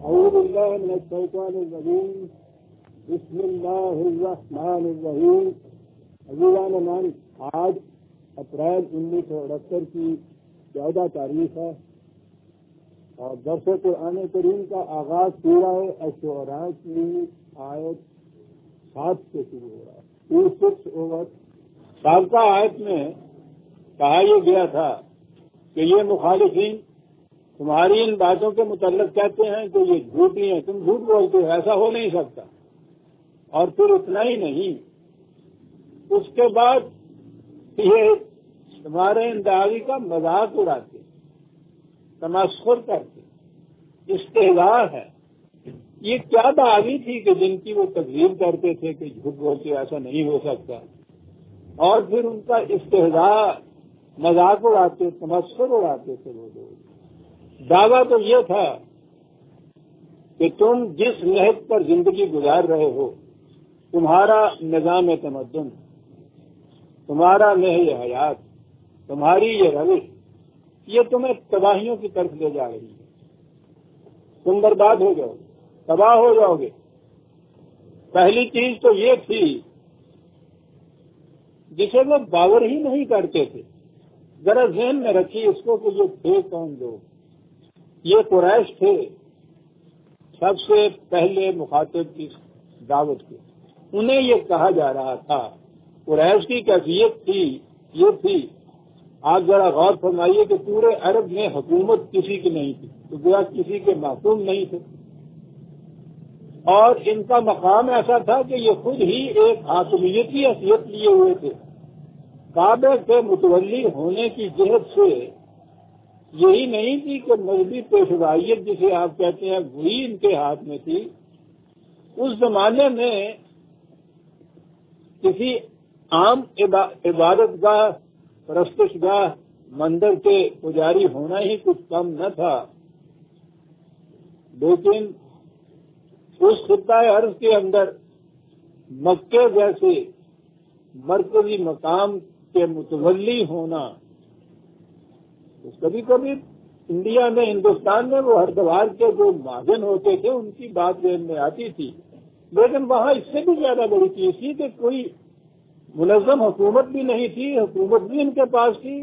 اعوذ باللہ من الشیطان الرجیم بسم اللہ الرحمن الرحیم. عزیزان من، آج اپریل 1968 کی 14 تاریخ ہے اور درس قرآن کریم کا آغاز سورہ الشعراء کی آیت 7 سے شروع ہو رہا ہے. 26 اوور سابقہ آیت میں کہا یہ گیا تھا کہ یہ مخالفین تمہاری ان باتوں کے متعلق کہتے ہیں کہ یہ جھوٹی ہیں، تم جھوٹ بولتے ہو، ایسا ہو نہیں سکتا. اور پھر اتنا ہی نہیں، اس کے بعد یہ تمہارے ان دعوی کا مذاق اڑاتے، تمسخر کرتے، استہزاء ہے. یہ کیا دعوی تھی کہ جن کی وہ تکذیب کرتے تھے کہ جھوٹ بولتے ایسا نہیں ہو سکتا، اور پھر ان کا استہزاء، مذاق اڑاتے، تمسخر اڑاتے تھے. وہ لوگ دعویٰ تو یہ تھا کہ تم جس نہج پر زندگی گزار رہے ہو، تمہارا نظام تمدن، تمہارا نہج حیات، تمہاری یہ روش، یہ تمہیں تباہیوں کی طرف لے جا رہی ہے. تم برباد ہو جاؤ گے، تباہ ہو جاؤ گے. پہلی چیز تو یہ تھی جسے وہ باور ہی نہیں کرتے تھے. ذرا ذہن میں رکھیے اس کو کہ یہ تھے کون لوگ. یہ قریش تھے، سب سے پہلے مخاطب کی دعوت کے. انہیں یہ کہا جا رہا تھا. قریش کی کیفیت تھی، یہ تھی، آپ ذرا غور فرمائیے کہ پورے عرب میں حکومت کسی کی نہیں تھی، تو گویا کسی کے محکوم نہیں تھے. اور ان کا مقام ایسا تھا کہ یہ خود ہی ایک حاکمیتی حیثیت لیے ہوئے تھے. کعبے کے متولی ہونے کی جہت سے یہی نہیں تھی کہ مذہبی پیشوائیت جسے آپ کہتے ہیں وہی ان کے ہاتھ میں تھی. اس زمانے میں کسی عام عبادت گاہ، پرستش گاہ، مندر کے پجاری ہونا ہی کچھ کم نہ تھا. لیکن اس خطہ عرض کے اندر مکے جیسے مرکزی مقام کے متولی ہونا، کبھی کبھی انڈیا میں، ہندوستان میں وہ ہردوار کے جو مہاجن ہوتے تھے ان کی بات ذہن میں آتی تھی. لیکن وہاں اس سے بھی زیادہ بڑی چیز تھی کہ کوئی منظم حکومت بھی نہیں تھی. حکومت بھی ان کے پاس تھی،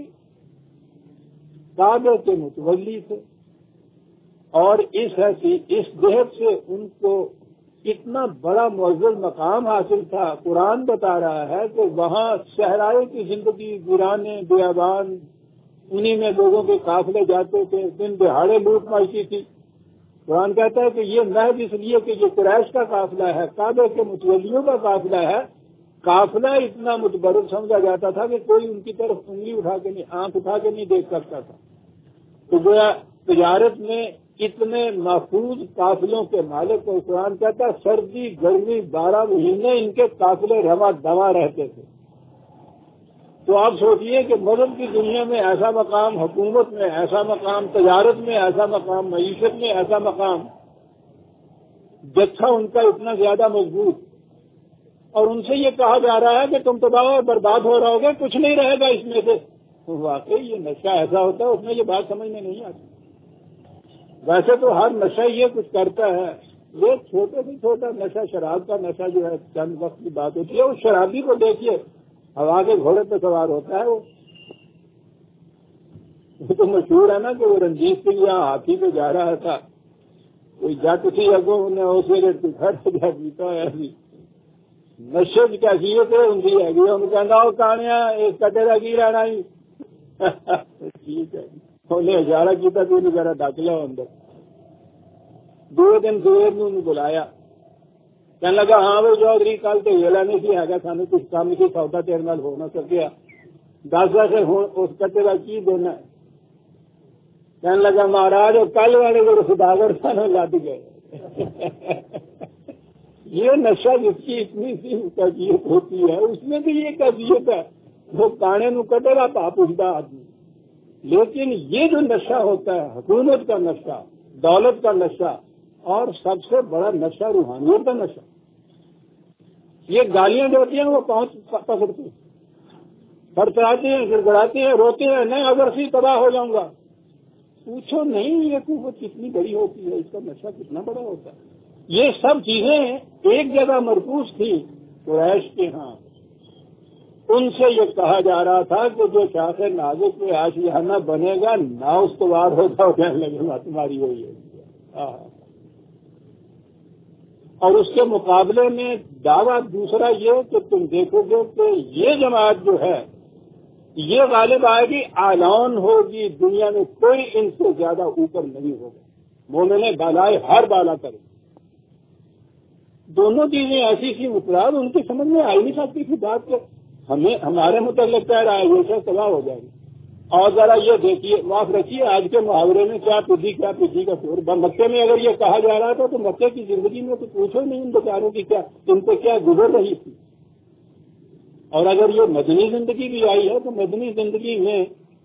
کعبے کے متولی تھے. اور اس جہت سے ان کو اتنا بڑا معزز مقام حاصل تھا. قرآن بتا رہا ہے کہ وہاں صحرائے کی زندگی، ویرانے، بیابان، انہی میں لوگوں کے قافلے جاتے تھے، دن دہاڑے لوٹ مچتی تھی. قرآن کہتا ہے کہ یہ محض اس لیے کہ یہ قریش کا قافلہ ہے، کعبے کے متولیوں کا قافلہ ہے. قافلہ اتنا متبرک سمجھا جاتا تھا کہ کوئی ان کی طرف انگلی اٹھا کے نہیں، آنکھ اٹھا کے نہیں دیکھ سکتا تھا. تو گویا تجارت میں اتنے محفوظ قافلوں کے مالک کو قرآن کہتا ہے سردی گرمی 12 مہینے ان کے قافلے رواں دواں رہتے تھے. تو آپ سوچئے کہ مذہب کی دنیا میں ایسا مقام، حکومت میں ایسا مقام، تجارت میں ایسا مقام، معیشت میں ایسا مقام، جتھا ان کا اتنا زیادہ مضبوط، اور ان سے یہ کہا جا رہا ہے کہ تم تباہ اور برباد ہو رہو گے، کچھ نہیں رہے گا اس میں سے. واقعی یہ نشہ ایسا ہوتا ہے، اس میں یہ بات سمجھ میں نہیں آتی. ویسے تو ہر نشہ یہ کچھ کرتا ہے. یہ چھوٹے سے چھوٹا نشہ، شراب کا نشہ جو ہے چند وقت کی بات ہوتی ہے. اس شرابی کو دیکھیے، ہوا کے گھوڑے پہ سوار ہوتا ہے. وہ تو مشہور ہے نا کہ وہ رنجیت سنگھ یہاں ہاتھی پہ جا رہا تھا، کوئی جٹ سی اگوں نے اسے گھر سے جا پیتا ہے. نشے کی کیفیت ہے ان کی ہے. ان کہنا وہ کہانیاں ایک کٹے کا کی رہنا ہی. ٹھیک ہے، انہیں اشارہ کیا تو انہیں ذرا ڈاک لیا اندر. 2 دن سویر نے انہیں بلایا، کہنے لگا ہاں بھائی چودھری کل تو یہ لینے کی ہے سانو کچھ کام کی سودا تیرے نال ہو نہ سکیا، 10 ویسے اس کٹے کا کی دینا. کہنے لگا مہاراج اور کل والے جو سداگر سانو لد گئے. یہ نشہ جس کی اتنی سی کیفیت ہوتی ہے اس میں بھی یہ کیفیت ہے. وہ کانے نو کٹے گا پا پوچھتا آدمی. لیکن یہ جو نشہ ہوتا ہے، حکومت کا نشہ، دولت کا نشہ، اور سب سے بڑا نشہ روحانیت کا نشہ. یہ گالیاں جو ہوتی ہیں وہ پہنچ پکڑتی ہیں، پھرپھراتے ہیں، گڑگڑاتے ہیں، روتے ہیں، نہیں اگر سی تباہ ہو جاؤں گا. پوچھو نہیں یہ قوت کتنی بڑی ہوتی ہے، اس کا نشہ کتنا بڑا ہوتا ہے۔ یہ سب چیزیں ایک جگہ مرکوز تھی قریش کے ہاں۔ ان سے یہ کہا جا رہا تھا کہ جو شاخ نازک پہ آشیانہ بنے گا نہ استوار ہوگا، کہنے لگے تمہاری ہوئی ہے۔ اور اس کے مقابلے میں دعویٰ دوسرا یہ کہ تم دیکھو گے کہ یہ جماعت جو ہے یہ غالب آئے گی، اعلان ہوگی، دنیا میں کوئی ان سے زیادہ اوپر نہیں ہوگا، مومن بالائے ہر بالا کرے۔ دونوں چیزیں ایسی سی مطلب ان کی سمجھ میں آئی نہیں سکتی تھی بات کہ ہمارے متعلق کہہ رہا ہے یہ سب تباہ ہو جائے گی۔ اور ذرا یہ دیکھیے، معاف رکھیے، آج کے محاورے میں کیا پدھی کا شور۔ مکے میں اگر یہ کہا جا رہا تھا تو مکے کی زندگی میں تو پوچھو نہیں ان بیچاروں کی کیا ان پہ کیا گزر رہی تھی۔ اور اگر یہ مدنی زندگی بھی آئی ہے تو مدنی زندگی میں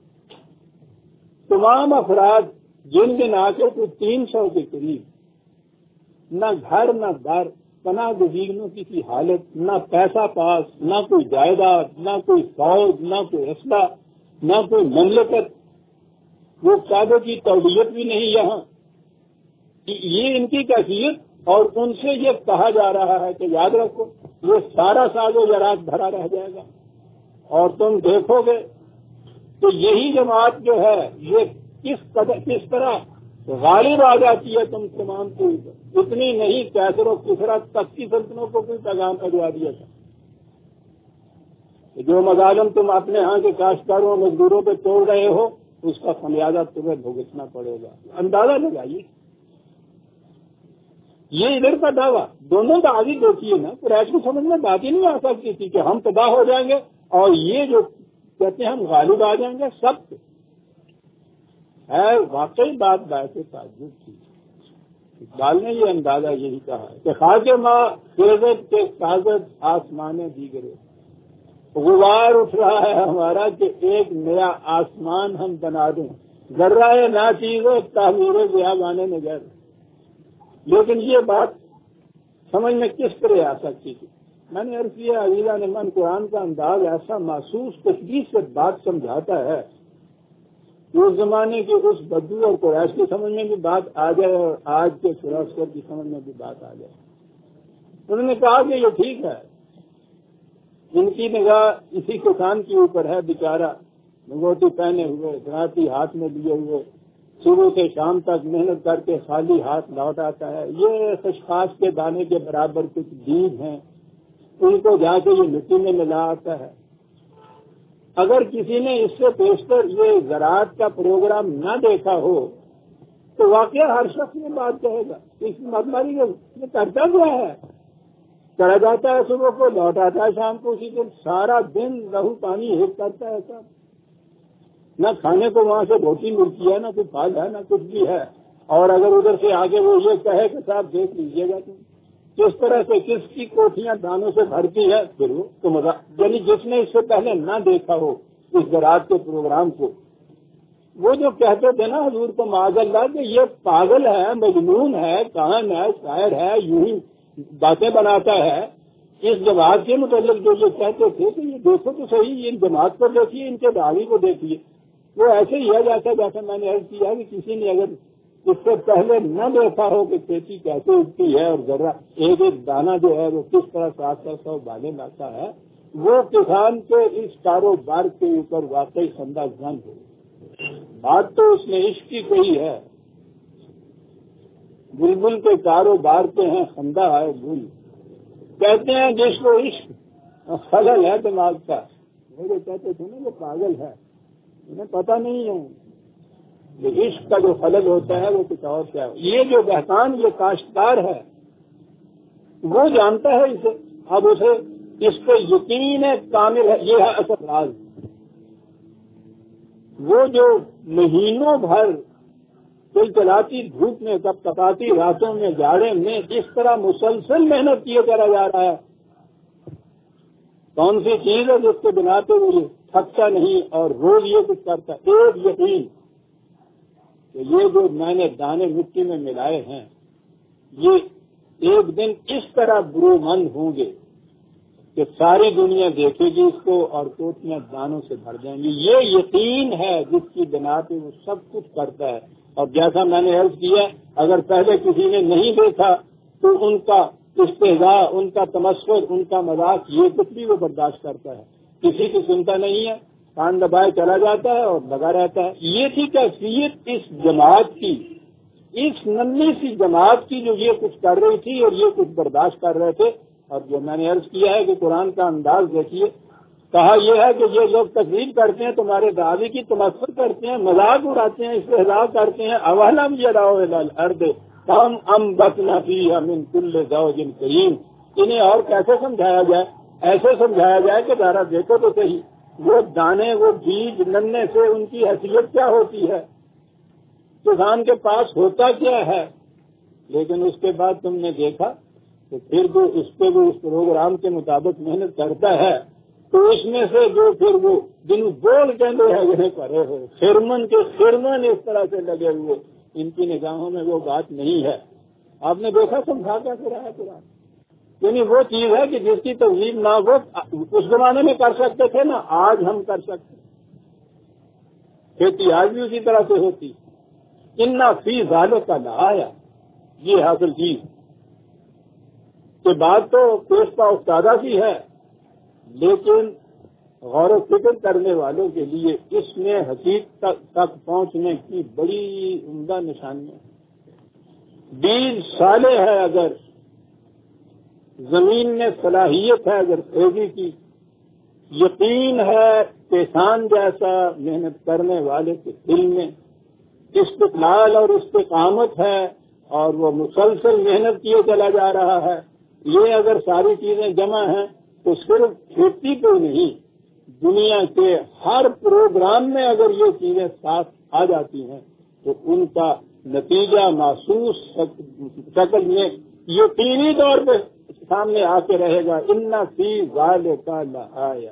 تمام افراد جن کے ناکے کو 300 کے قریب، نہ گھر نہ در، پناہ گزینوں کی حالت، نہ پیسہ پاس، نہ کوئی جائیداد، نہ کوئی فوج، نہ کوئی اسلحہ، نہ کوئی مملکت، وہ کعبے کی تولیت بھی نہیں یہاں، یہ ان کی کیفیت۔ اور ان سے یہ کہا جا رہا ہے کہ یاد رکھو یہ سارا ساز و زراعت بھرا رہ جائے گا، اور تم دیکھو گے تو یہی جماعت جو ہے یہ کس طرح غالب آ جاتی ہے تم تمام کو۔ اتنی نہیں، کیسر و کسرا تک کی سلطنتوں کو کوئی پیغام اجوا دیا تھا کہ جو مظالم تم اپنے ہاں کے کاشتکاروں اور مزدوروں پہ توڑ رہے ہو اس کا خمیازہ تمہیں بھگتنا پڑے گا۔ اندازہ لگائیے، یہ ادھر کا دعویٰ دونوں کا آگے دیکھیے نا، قریش کو سمجھ میں بات ہی نہیں آ سکتی تھی کہ ہم تباہ ہو جائیں گے، اور یہ جو کہتے ہیں ہم غالب آ جائیں گے سب سے ہے واقعی بات باعث تعجب تھی۔ اقبال نے یہ اندازہ یہی کہا ہے کہ خاک ماں خیزت کے کاغذ آسمانے دیگرے، غبار اٹھ رہا ہے ہمارا کہ ایک نیا آسمان ہم بنا دیں، ذرہ ناچیز تعمیر بیابان نگر۔ لیکن یہ بات سمجھ میں کس طرح آ سکتی تھی؟ میں نے عرض کیا عزیزان من، قرآن کا انداز ایسا محسوس تشبیہ سے بات سمجھاتا ہے، اس زمانے کی اس بدو اور قریش کی سمجھ میں بھی بات آ جائے اور آج کے فلاسفر کی سمجھ میں بھی بات آ جائے۔ انہوں نے کہا کہ یہ ٹھیک ہے، ان کی نگاہ اسی کسان کے اوپر ہے، بیچارہ لنگوٹی پہنے ہوئے، گھراٹی ہاتھ میں لیے ہوئے، صبح سے شام تک محنت کر کے خالی ہاتھ لوٹ آتا ہے۔ یہ خشخاش کے دانے کے برابر کچھ بیج ہیں، ان کو جا کے یہ مٹی میں ملا آتا ہے۔ اگر کسی نے اس سے پیشتر یہ زراعت کا پروگرام نہ دیکھا ہو تو واقعہ ہر شخص میں بات کہے گا اس متماری یہ کرتا کیا ہے، چلا جاتا ہے صبح کو، لوٹ آتا ہے شام کو، اسی دن سارا دن لہو پانی ہٹ کرتا ہے سب، نہ کھانے کو وہاں سے روٹی ملتی ہے، نہ کوئی پھل ہے، نہ کچھ بھی ہے۔ اور اگر ادھر سے آگے وہ یہ کہے کہ صاحب دیکھ لیجیے گا تم کس طرح سے کس کی کوٹھیاں دانوں سے بھرتی ہے، پھر وہ تو مزہ، یعنی جس نے اس سے پہلے نہ دیکھا ہو اس زراعت کے پروگرام کو، وہ جو کہتے تھے نا حضور کو معاذ اللہ کہ یہ پاگل ہے، مجنون ہے، کہن ہے، شاعر ہے، یوں ہی باتیں بناتا ہے، اس جماعت کے متعلق جو یہ کہتے تھے کہ یہ دیکھو تو صحیح، ان جماعت کو دیکھیے، ان کے دعوی کو دیکھیے، وہ ایسے ہی ہے جیسا میں نے عرض کیا کہ کسی نے اگر اس سے پہلے نہ دیکھا ہو کہ کھیتی کیسے اگتی ہے اور ذرا ایک ایک دانہ جو ہے وہ کس طرح 700 بالیں لاتا ہے، وہ کسان کے اس کاروبار کے اوپر واقعی خندہ زن ہو۔ بات تو اس نے عشق کی کہی ہے، بلبل کے کاروبار کے ہیں خندہ ہے گل، کہتے ہیں جس کو عشق خلل ہے دماغ کا، وہ جو کہتے تھے نا وہ پاگل ہے، انہیں پتہ نہیں ہے کہ عشق کا جو خلل ہوتا ہے وہ کچھ اور کیا ہے۔ یہ جو بہتان یہ کاشتکار ہے وہ جانتا ہے اسے، اب اسے اس پہ یقین کامل ہے، یہ ہے اصل راز۔ وہ جو مہینوں بھر کوئی چلاتی دھوپ میں، کب تپاتی راتوں میں، جاڑے میں جس طرح مسلسل محنت کیے چلا جا رہا ہے، کون سی چیز ہے جس کے بنا پہ وہ تھکتا نہیں اور روز یہ کچھ کرتا ہے؟ ایک یقین کہ یہ جو میں نے دانے مٹی میں ملائے ہیں یہ ایک دن اس طرح برومند ہوں گے کہ ساری دنیا دیکھے گی اس کو اور کوٹیاں دانوں سے بھر جائیں گی. یہ یقین ہے جس کی بنا پہ وہ سب کچھ کرتا ہے. اور جیسا میں نے عرض کیا اگر پہلے کسی نے نہیں دیکھا تو ان کا استہزاء، ان کا تمسخر، ان کا مذاق یہ کچھ بھی وہ برداشت کرتا ہے. کسی کی سنتا نہیں ہے، کان دبائے چلا جاتا ہے اور لگا رہتا ہے. یہ تھی کیفیت اس جماعت کی، اس ننھی سی جماعت کی جو یہ کچھ کر رہی تھی اور یہ کچھ برداشت کر رہے تھے. اور جو میں نے عرض کیا ہے کہ قرآن کا انداز دیکھیے، کہا یہ ہے کہ یہ لوگ تقریر کرتے ہیں، تمہارے دعوی کی تمسخر کرتے ہیں، مذاق اڑاتے ہیں، استہزاء کرتے ہیں. اولم یروا الی الارض کم انبتنا فیہا من کل زوج کریم. انہیں اور کیسے سمجھایا جائے؟ ایسے سمجھایا جائے کہ ذرا دیکھو تو صحیح، وہ دانے، وہ بیج ننھے سے ان کی حیثیت کیا ہوتی ہے، کسان کے پاس ہوتا کیا ہے. لیکن اس کے بعد تم نے دیکھا تو پھر جو اس پہ وہ اس پروگرام کے مطابق محنت کرتا ہے تو اس میں سے جو پھر وہ جن بول کہتے ہیں جنہیں کرے ہوئے خرمن کے خرمن اس طرح سے لگے ہوئے، ان کی نگاہوں میں وہ بات نہیں ہے. آپ نے دیکھا سمجھا کیا رہا ہے قرآن. یعنی وہ چیز ہے کہ جس کی تہذیب نہ وہ اس زمانے میں کر سکتے تھے نا آج ہم کر سکتے. کھیتی آج بھی اسی طرح سے ہوتی. انا فی ذالک لآیا، یہ حاصل چیز کہ بات تو پیش پا استادہ سی ہے، لیکن غور و فکر کرنے والوں کے لیے اس میں حقیقت تک پہنچنے کی بڑی عمدہ نشانیاں. بیج صالح ہے، اگر زمین میں صلاحیت ہے، اگر تیزی کی، یقین ہے کسان جیسا محنت کرنے والے کے دل میں استقلال اور استقامت ہے اور وہ مسلسل محنت کیے چلا جا رہا ہے. یہ اگر ساری چیزیں جمع ہیں تو صرف کھیتی پہ نہیں، دنیا کے ہر پروگرام میں اگر یہ چیزیں ساتھ آ جاتی ہیں تو ان کا نتیجہ محسوس شکل میں یقینی طور پہ سامنے آ کے رہے گا. انا فی ذالک لآیا،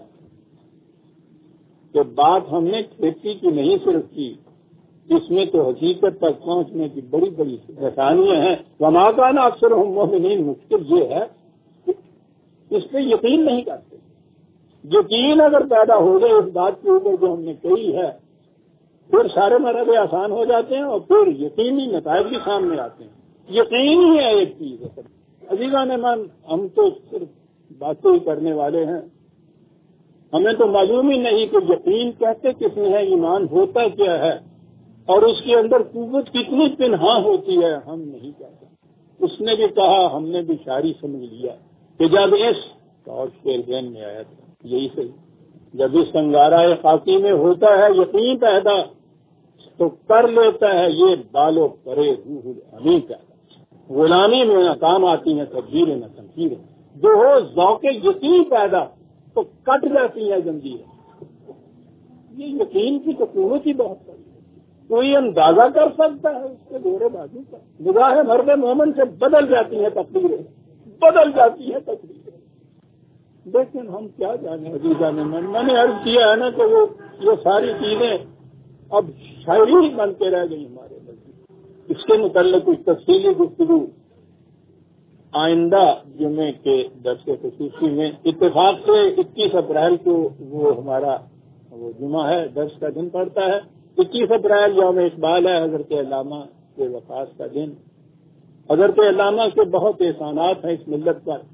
کہ بات ہم نے کھیتی کی نہیں صرف کی، اس میں تو حقیقت تک پہنچنے کی بڑی بڑی نشانیاں ہیں. وما کان اکثرهم مؤمنین، مشکل یہ ہے کہ اس پہ یقین نہیں کرتے. یقین اگر پیدا ہو گئے اس بات کے اوپر جو ہم نے کہی ہے پھر سارے مرحلے آسان ہو جاتے ہیں اور پھر یقینی نتائج بھی سامنے آتے ہیں. یقین ہی ہے ایک چیز ہے. عزیزان من، ہم تو صرف باتیں ہی کرنے والے ہیں، ہمیں تو معلوم ہی نہیں کہ یقین کہتے کس میں ہے، ایمان ہوتا کیا ہے اور اس کے اندر قوت کتنی پنہاں ہوتی ہے ہم نہیں کہتے. اس نے بھی کہا، ہم نے بھی شاعری سمجھ لیا کہ جب اس اور شعر ذہن میں آیا تھا یہی صحیح، جب اس سنگارہ خاکی میں ہوتا ہے یقین پیدا تو کر لیتا ہے یہ بالو کرے روح الامین پیدا. غلامی میں نہ کام آتی ہیں تدبیریں نہ تنقیریں، جو ہو ذوق یقین پیدا تو کٹ جاتی ہیں زنجیریں. یہ یقین کی تو قوت ہی بہت بڑی ہے. کوئی اندازہ کر سکتا ہے اس کے دورے بازو کا. نگاہ مرد مومن سے بدل جاتی ہیں تقریریں، بدل جاتی ہیں تقریریں. لیکن ہم کیا جانے عزیزان من، میں نے عرض کیا ہے نا کہ وہ ساری چیزیں اب شاعری بن کے رہ گئی ہمارے نزدیک. اس کے متعلق کچھ تفصیلی گفتگو آئندہ جمعے کے درس خصوصی میں، اتفاق سے 21 اپریل کو وہ ہمارا وہ جمعہ ہے، درس کا دن پڑتا ہے. 21 اپریل یوم اقبال ہے، حضرت علامہ کے وفات کا دن. حضرت علامہ کے بہت احسانات ہیں اس ملت پر.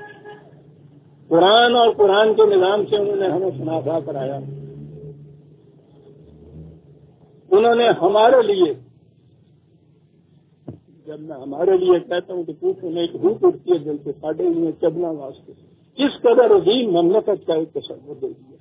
قرآن اور قرآن کے نظام سے انہوں نے ہمیں شناسا کرایا. انہوں نے ہمارے لیے، جب میں ہمارے لیے کہتا ہوں تو پوچھو نہیں، روح اٹھتی ہے دل سے، ساڑھے ہوئے چبنا واسطے اس قدر عظیم مملکت کا ایک تصور دے دیا.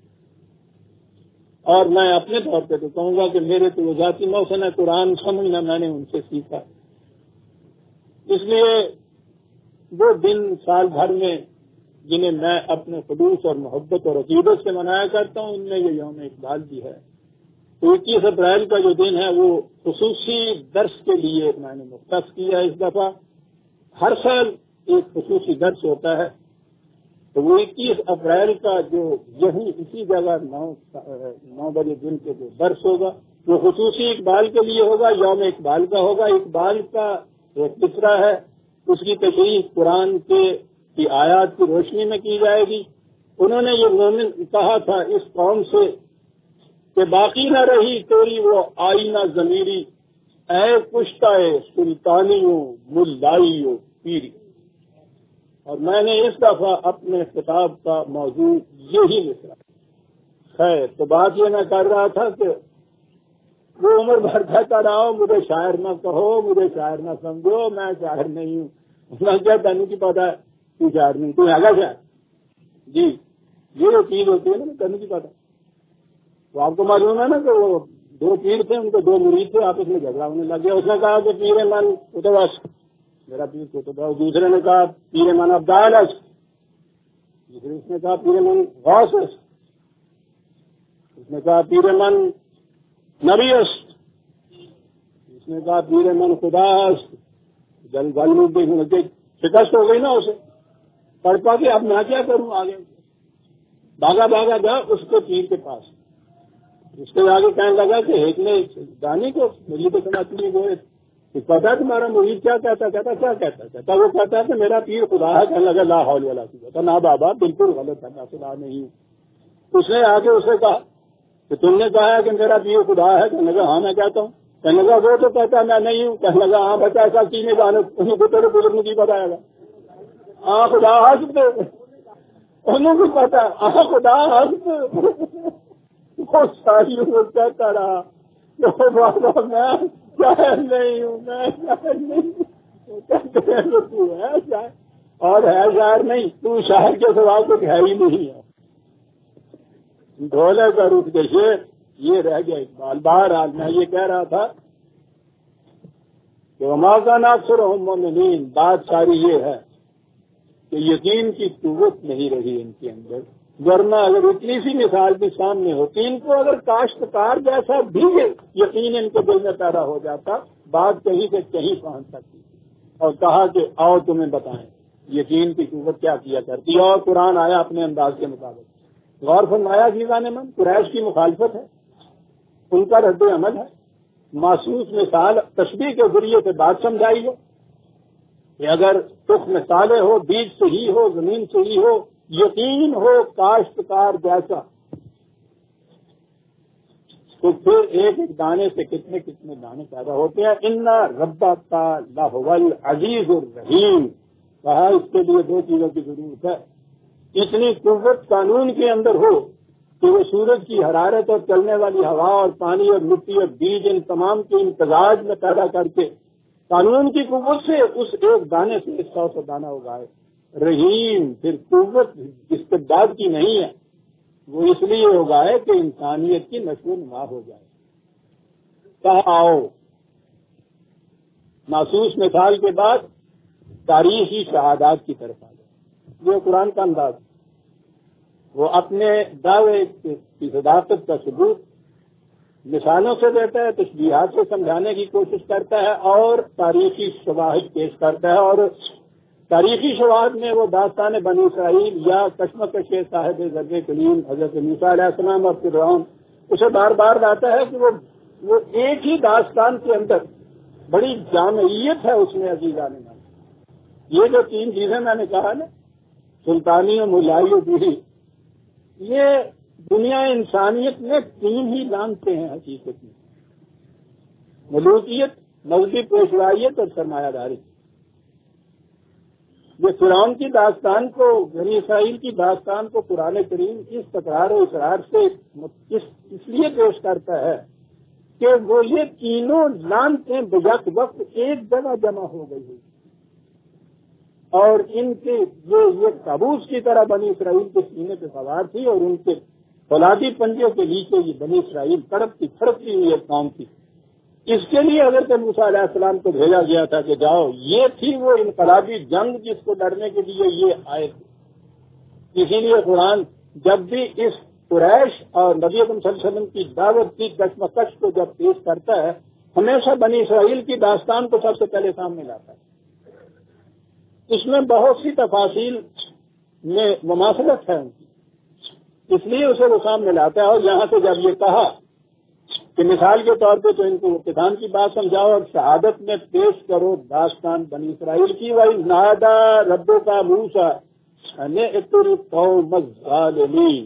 اور میں اپنے طور پہ تو کہوں گا کہ میرے تو ذاتی موسم ہے قرآن سمجھنا میں نے ان سے سیکھا. اس لیے وہ دن سال بھر میں جنہیں میں اپنے خلوص اور محبت اور عقیدت سے منایا کرتا ہوں ان میں یہ یوم اقبال بھی ہے. تو 21 اپریل کا جو دن ہے وہ خصوصی درس کے لیے میں نے مختص کیا اس دفعہ. ہر سال ایک خصوصی درس ہوتا ہے تو وہ 21 اپریل کا جو یہی اسی جگہ 9 بجے دن کے جو درس ہوگا وہ خصوصی اقبال کے لیے ہوگا، یوم اقبال کا ہوگا. اقبال کا ایک دوسرا ہے، اس کی تشریح قرآن کے کی آیات کی روشنی میں کی جائے گی۔ انہوں نے یہ مومن کہا تھا اس قوم سے کہ باقی نہ رہی تیری وہ آئینہ ضمیری، اے کشتہ سلطانیوں ملائیوں پیری۔ اور میں نے اس دفعہ اپنے خطاب کا موضوع یہی لکھا۔ خیر، تو بات یہ میں کر رہا تھا کہ وہ عمر بھر کہتا رہا ہوں مجھے شاعر نہ کہو، مجھے شاعر نہ سمجھو، میں شاعر نہیں ہوں۔ میں کیا تینوں کی پتا ہے تو شاعر نہیں، تو آگا شاعر؟ جی یہ جو چیز ہوتی ہے نا تینوں کی پتا، تو آپ کو معلوم ہے نا کہ وہ دو پیر تھے، ان کو دو مرید تھے، آپس میں جھگڑا ہونے لگ گیا۔ اس نے کہا کہ پیر من اتباس، میرا پیر اتباس، دوسرے نے کہا پیر من عبدال، دوسرے اس نے کہا پیر من غوث، اس نے کہا پیر من نبی است، اس نے کہا پیر من خدا است۔ شکست ہو گئی نا اسے، پڑھ پا کے اب میں کیا کروں آگے؟ بھاگا بھاگا گیا اس کے پیر کے پاس، اس کے آگے کہنے لگا کہ ایک نے دانی کو مجھے تو سمجھتی نہیں وہ پتا تمہارا مرید کیا کہتا، کہتا کیا کہتا وہ کہتا ہے کہ میرا پیر خدا ہے۔ کہنے لگا لا حول ولا قوت، نہ بابا بالکل غلط ہے، میں خدا نہیں ہوں۔ اس نے آگے اسے کہا کہ تم نے کہا ہے کہ میرا پیر خدا ہے؟ کہنے لگا ہاں میں کہتا ہوں۔ کہنے لگا وہ تو کہتا ہے میں نہیں ہوں۔ کہنے لگا ہاں بچہ ایسا کی نہیں جانے انہیں کو تیرے بزرگ نہیں بتایا گا، ہاں خدا حسب انہوں کو پتا، ہاں خدا حسب۔ بہت ساری عمر کہتا رہا بابا میں شاعر نہیں ہوں، میں شاعر نہیں ہوں۔ کہتے ہیں کہ تو ہے شاعر، اور ہے شاعر نہیں، تو شاعر کے سوا کچھ ہے ہی نہیں ہے۔ ڈھولے کا رخ کے شیر یہ رہ گیا اقبال۔ بہرحال میں یہ کہہ رہا تھا کہ وما کان اکثرهم مؤمنین، بات ساری یہ ہے کہ یقین کی قوت نہیں رہی ان کے اندر، ورنہ اگر اتنی سی مثال بھی سامنے ہوتی، ان کو اگر کاشتکار جیسا بھی یقین ان کے دل میں پیدا ہو جاتا، بات کہیں سے کہیں پہنچ سکتی۔ اور کہا کہ آؤ تمہیں بتائیں یقین کی قوت کیا کیا کرتی ہے، اور قرآن آیا اپنے انداز کے مطابق۔ غور فرمایا عزیزان من، قریش کی مخالفت ہے، ان کا رد عمل ہے، محسوس مثال تشبیہ کے ذریعے سے بات سمجھائی ہے کہ اگر تخم صالح ہو، بیج صحیح ہو، زمین صحیح ہو، یقین ہو کاشتکار جیسا، تو پھر ایک ایک دانے سے کتنے کتنے دانے پیدا ہوتے ہیں۔ اِنَّ رَبَّكَ لَهُوَ الْعَزِيزُ الرَّحِيمُ، کہا اس کے لیے دو چیزوں کی ضرورت ہے، اتنی قوت قانون کے اندر ہو کہ وہ سورج کی حرارت اور چلنے والی ہوا اور پانی اور مٹی اور بیج ان تمام کے امتزاج میں پیدا کر کے قانون کی قوت سے اس ایک دانے سے 100 دانہ اگائے۔ رحیم، پھر قوت استبداد کی نہیں ہے، وہ اس لیے اگائے کہ انسانیت کی نشو و نما ہو جائے۔ کہا آؤ، محسوس مثال کے بعد تاریخی شہادات کی طرف آ جائے۔ یہ قرآن کا انداز، وہ اپنے دعوے کی صداقت کا ثبوت مثالوں سے دیتا ہے، تشبیہات سے سمجھانے کی کوشش کرتا ہے، اور تاریخی شواہد پیش کرتا ہے۔ اور تاریخی شواہد میں وہ داستان بنی اسرائیل یا کشمکش صاحب ذر کلیم حضرت موسیٰ علیہ السلام اور فرعون، اسے بار بار لاتا ہے کہ وہ ایک ہی داستان کے اندر بڑی جامعیت ہے اس میں عزیزان من۔ یہ جو تین چیزیں میں نے کہا نا، سلطانی و ملائی و بیری، یہ دنیا انسانیت میں تین ہی لانتے ہیں حقیقت میں، ملوکیت، مذہبی پیشوائیت اور سرمایہ داری۔ یہ فرعون کی داستان کو، بنی اسرائیل کی داستان کو قرآن کریم اس تکرار و اصرار سے اس لیے پیش کرتا ہے کہ وہ یہ تینوں لانتیں بیک وقت ایک جگہ جمع ہو گئی ہوئی، اور ان کے یہ کابوس کی طرح بنی اسرائیل کے سینے پہ سوار تھی، اور ان کے فولادی پنجوں کے نیچے یہ بنی اسرائیل تڑپتی تھڑپتی ہوئی ایک قوم تھی۔ اس کے لیے حضرت موسیٰ علیہ السلام کو بھیجا گیا تھا کہ جاؤ، یہ تھی وہ انقلابی جنگ جس کو لڑنے کے لیے یہ آئے تھے۔ اسی لیے قرآن جب بھی اس قریش اور نبی اکرم صلی اللہ علیہ وسلم کی دعوت کی کشمکش کو جب پیش کرتا ہے، ہمیشہ بنی اسرائیل کی داستان کو سب سے پہلے سامنے لاتا ہے۔ اس میں بہت سی تفاصیل میں مماثلت ہے ان کی، اس لیے اسے وہ سامنے لاتا ہے۔ اور یہاں سے جب یہ کہا کہ مثال کے طور پہ تو ان کو ابتدان کی بات سمجھاؤ اور شہادت میں پیش کرو داستان بنی اسرائیل کی، وہی نادا ربو کا موسیٰ قوم الظالمین۔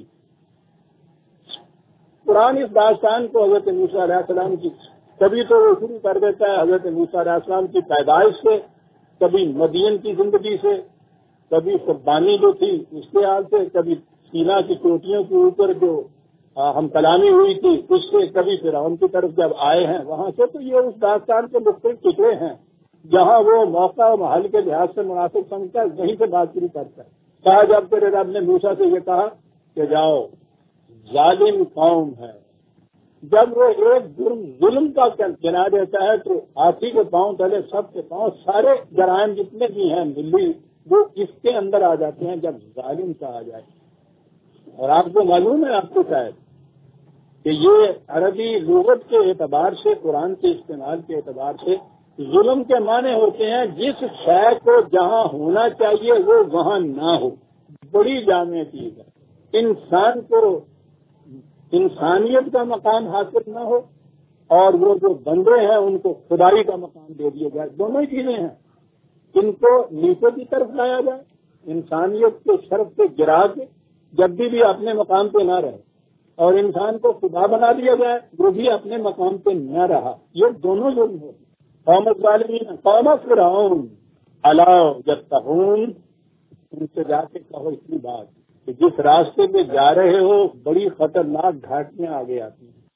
قرآن اس داستان کو حضرت موسیٰ علیہ السلام کی کبھی تو وہ شروع کر دیتا ہے حضرت موسیٰ علیہ السلام کی پیدائش سے، کبھی مدین کی زندگی سے، کبھی قربانی جو تھی اس کے حال سے، کبھی سینا کی چوٹیوں کے اوپر جو ہم کلامی ہوئی تھی اس سے، کبھی فرعون کی طرف جب آئے ہیں وہاں سے۔ تو یہ اس داستان کے مختلف ٹکڑے ہیں جہاں وہ موقع و محل کے لحاظ سے مناسب سمجھتا ہے، وہیں سے بات شروع کرتا ہے۔ کہا جب تیرے رب نے موسیٰ سے یہ کہا کہ جاؤ ظالم قوم ہے، جب وہ ایک ظلم کا چنا دیتا ہے تو ہاتھی کے پاؤں تلے سب کے پاؤں سارے جرائم جتنے بھی ہیں ملی وہ اس کے اندر آ جاتے ہیں جب ظالم کہا جائے۔ اور آپ کو معلوم ہے، آپ کو شاید کہ یہ عربی لغت کے اعتبار سے، قرآن کے استعمال کے اعتبار سے ظلم کے معنی ہوتے ہیں جس شے کو جہاں ہونا چاہیے وہ وہاں نہ ہو۔ بڑی جامع چیز ہے، انسان کو انسانیت کا مقام حاصل نہ ہو اور وہ جو بندے ہیں ان کو خدائی کا مقام دے دیا جائے۔ دونوں ہی چیزیں ہیں، ان کو نیچے کی طرف لایا جائے، انسانیت کے شرف سے گرا کے جب بھی اپنے مقام پہ نہ رہے، اور انسان کو خدا بنا دیا جائے وہ بھی اپنے مقام پہ نہ رہا۔ یہ دونوں ظلم ہوتے ہیں۔ قوم الظالمین قوم فرعون الا یتقون، ان سے جا کے کہو اتنی بات کہ جس راستے پہ جا رہے ہو بڑی خطرناک گھاٹیاں آگے آتی ہیں،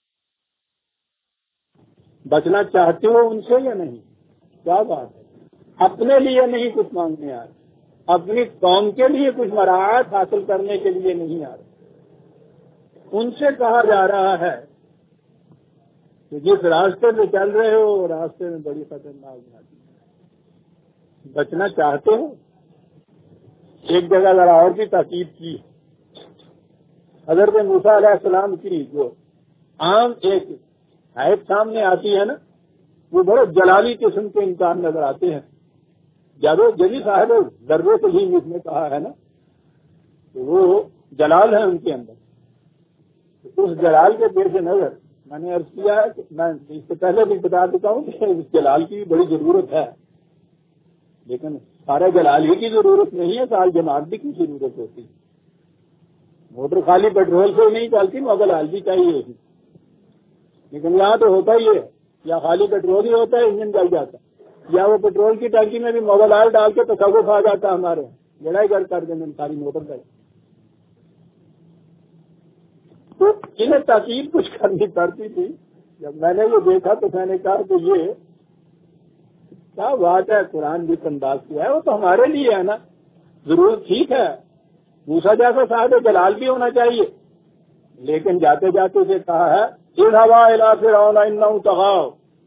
بچنا چاہتے ہو ان سے یا نہیں؟ کیا بات ہے، اپنے لیے نہیں کچھ مانگنے آ رہے، اپنی قوم کے لیے کچھ مراعات حاصل کرنے کے لیے نہیں آ رہے۔ ان سے کہا جا رہا ہے کہ جس راستے پہ چل رہے ہو راستے میں بڑی خطرناک گھاٹی ہے، بچنا چاہتے ہو۔ ایک جگہ ذرا اور بھی تاکید کی، حضرت موسیٰ علیہ السلام کی جو عام ایک حیث سامنے آتی ہے نا، وہ بڑے جلالی قسم کے انسان نظر آتے ہیں۔ جبھی صاحب ذرے سے ہی اس نے کہا ہے نا کہ وہ جلال ہے ان کے اندر۔ اس جلال کے پیش نظر میں نے عرض کیا ہے کہ میں اس سے پہلے بھی بتا دیتا ہوں کہ اس جلال کی بڑی ضرورت ہے، لیکن سارے جلال ہی کی ضرورت نہیں ہے، سال جماعت بھی کی ضرورت ہوتی ہے۔ موٹر خالی پیٹرول سے نہیں چلتی، مغل حال بھی چاہیے، لیکن یہاں تو ہوتا ہی ہے، یا خالی پیٹرول ہی ہوتا ہے انجن جل جاتا ہے، یا وہ پیٹرول کی ٹینکی میں بھی مغل آل ڈال کے تصوف آ جاتا ہے ہمارے، لڑائی کر دیں ساری موٹر کا۔ تو انہیں تاکید کچھ کرنی پڑتی تھی۔ جب میں نے یہ دیکھا تو میں نے کہا کہ یہ کیا بات ہے، قرآن جس انداز کیا ہے وہ تو ہمارے لیے ہے نا، ضرورت ٹھیک ہے، موسیٰ جیسا صاحب جلال بھی ہونا چاہیے، لیکن جاتے جاتے سے کہا ہے اذهبا الى فرعون انه طغى،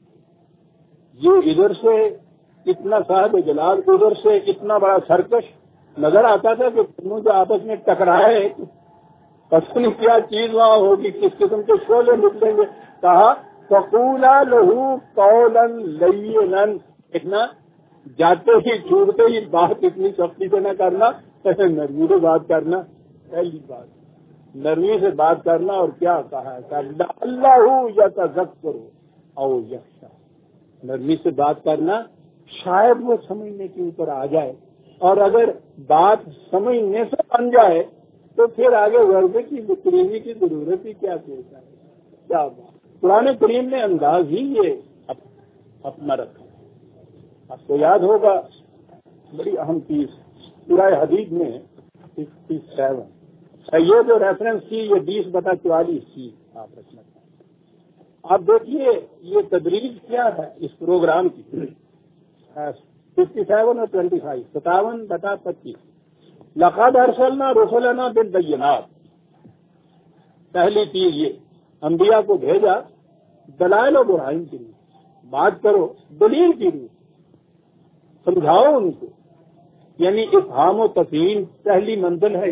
یہ ادھر سے اتنا صاحب جلال، ادھر سے اتنا بڑا سرکش نظر آتا تھا کہ تینوں جو آپس میں ٹکرائے، پتہ نہیں کیا چیز وہاں ہوگی، کس قسم کے شعلے نکلیں گے۔ کہا فقولا له قولا لینا، اتنا جاتے ہی چھوڑتے ہی بات اتنی سختی سے نہ کرنا، نرمی سے بات کرنا، پہلی بات نرمی سے بات کرنا۔ اور کیا کہا ہے اللہ یتذکر او یخشی، نرمی سے بات کرنا، شاید وہ سمجھنے کے اوپر آ جائے، اور اگر بات سمجھنے سے بن جائے تو پھر آگے غربے کی بکریمی کی ضرورت ہی کیا پیش ہے۔ کیا بات، قرآن کریم نے انداز ہی یہ اپنا رکھا۔ آپ کو یاد ہوگا بڑی اہم چیز سورہ حدید میں 67، یہ جو ریفرنس تھی یہ 20/44 تھی، آپ رکھنا چاہیں۔ آپ دیکھیے یہ تدریج کیا ہے اس پروگرام کی، 57 اور 25، 57/25۔ لقد ارسلنا رسلنا بالبینات، پہلی چیز یہ انبیاء کو بھیجا دلائل و برہین کی روح، بات کرو دلیل کی روح، سمجھاؤ ان کو، یعنی افہام و تفہیم پہلی منزل ہے۔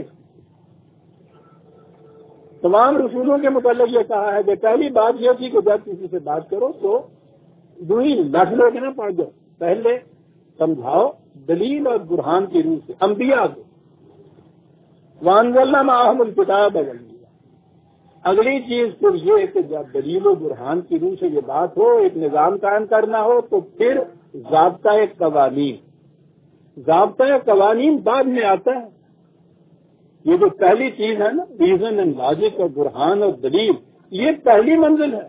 تمام رسولوں کے متعلق یہ کہا ہے کہ پہلی بات یہ تھی کہ جب کسی سے بات کرو تو دوئی لٹ لے کے نہ پڑ جاؤ، پہلے سمجھاؤ دلیل اور برہان کی روح سے انبیاء کو۔ وانزلنا معهم الکتاب والحکمۃ، اگلی چیز پھر یہ کہ جب دلیل و برہان کی روح سے یہ بات ہو، ایک نظام قائم کرنا ہو، تو پھر ضابطۂ قوانین، ضابطۂ قوانین بعد میں آتا ہے۔ یہ جو پہلی چیز ہے نا، ریزن اینڈ لاجک اور برہان اور دلیل، یہ پہلی منزل ہے۔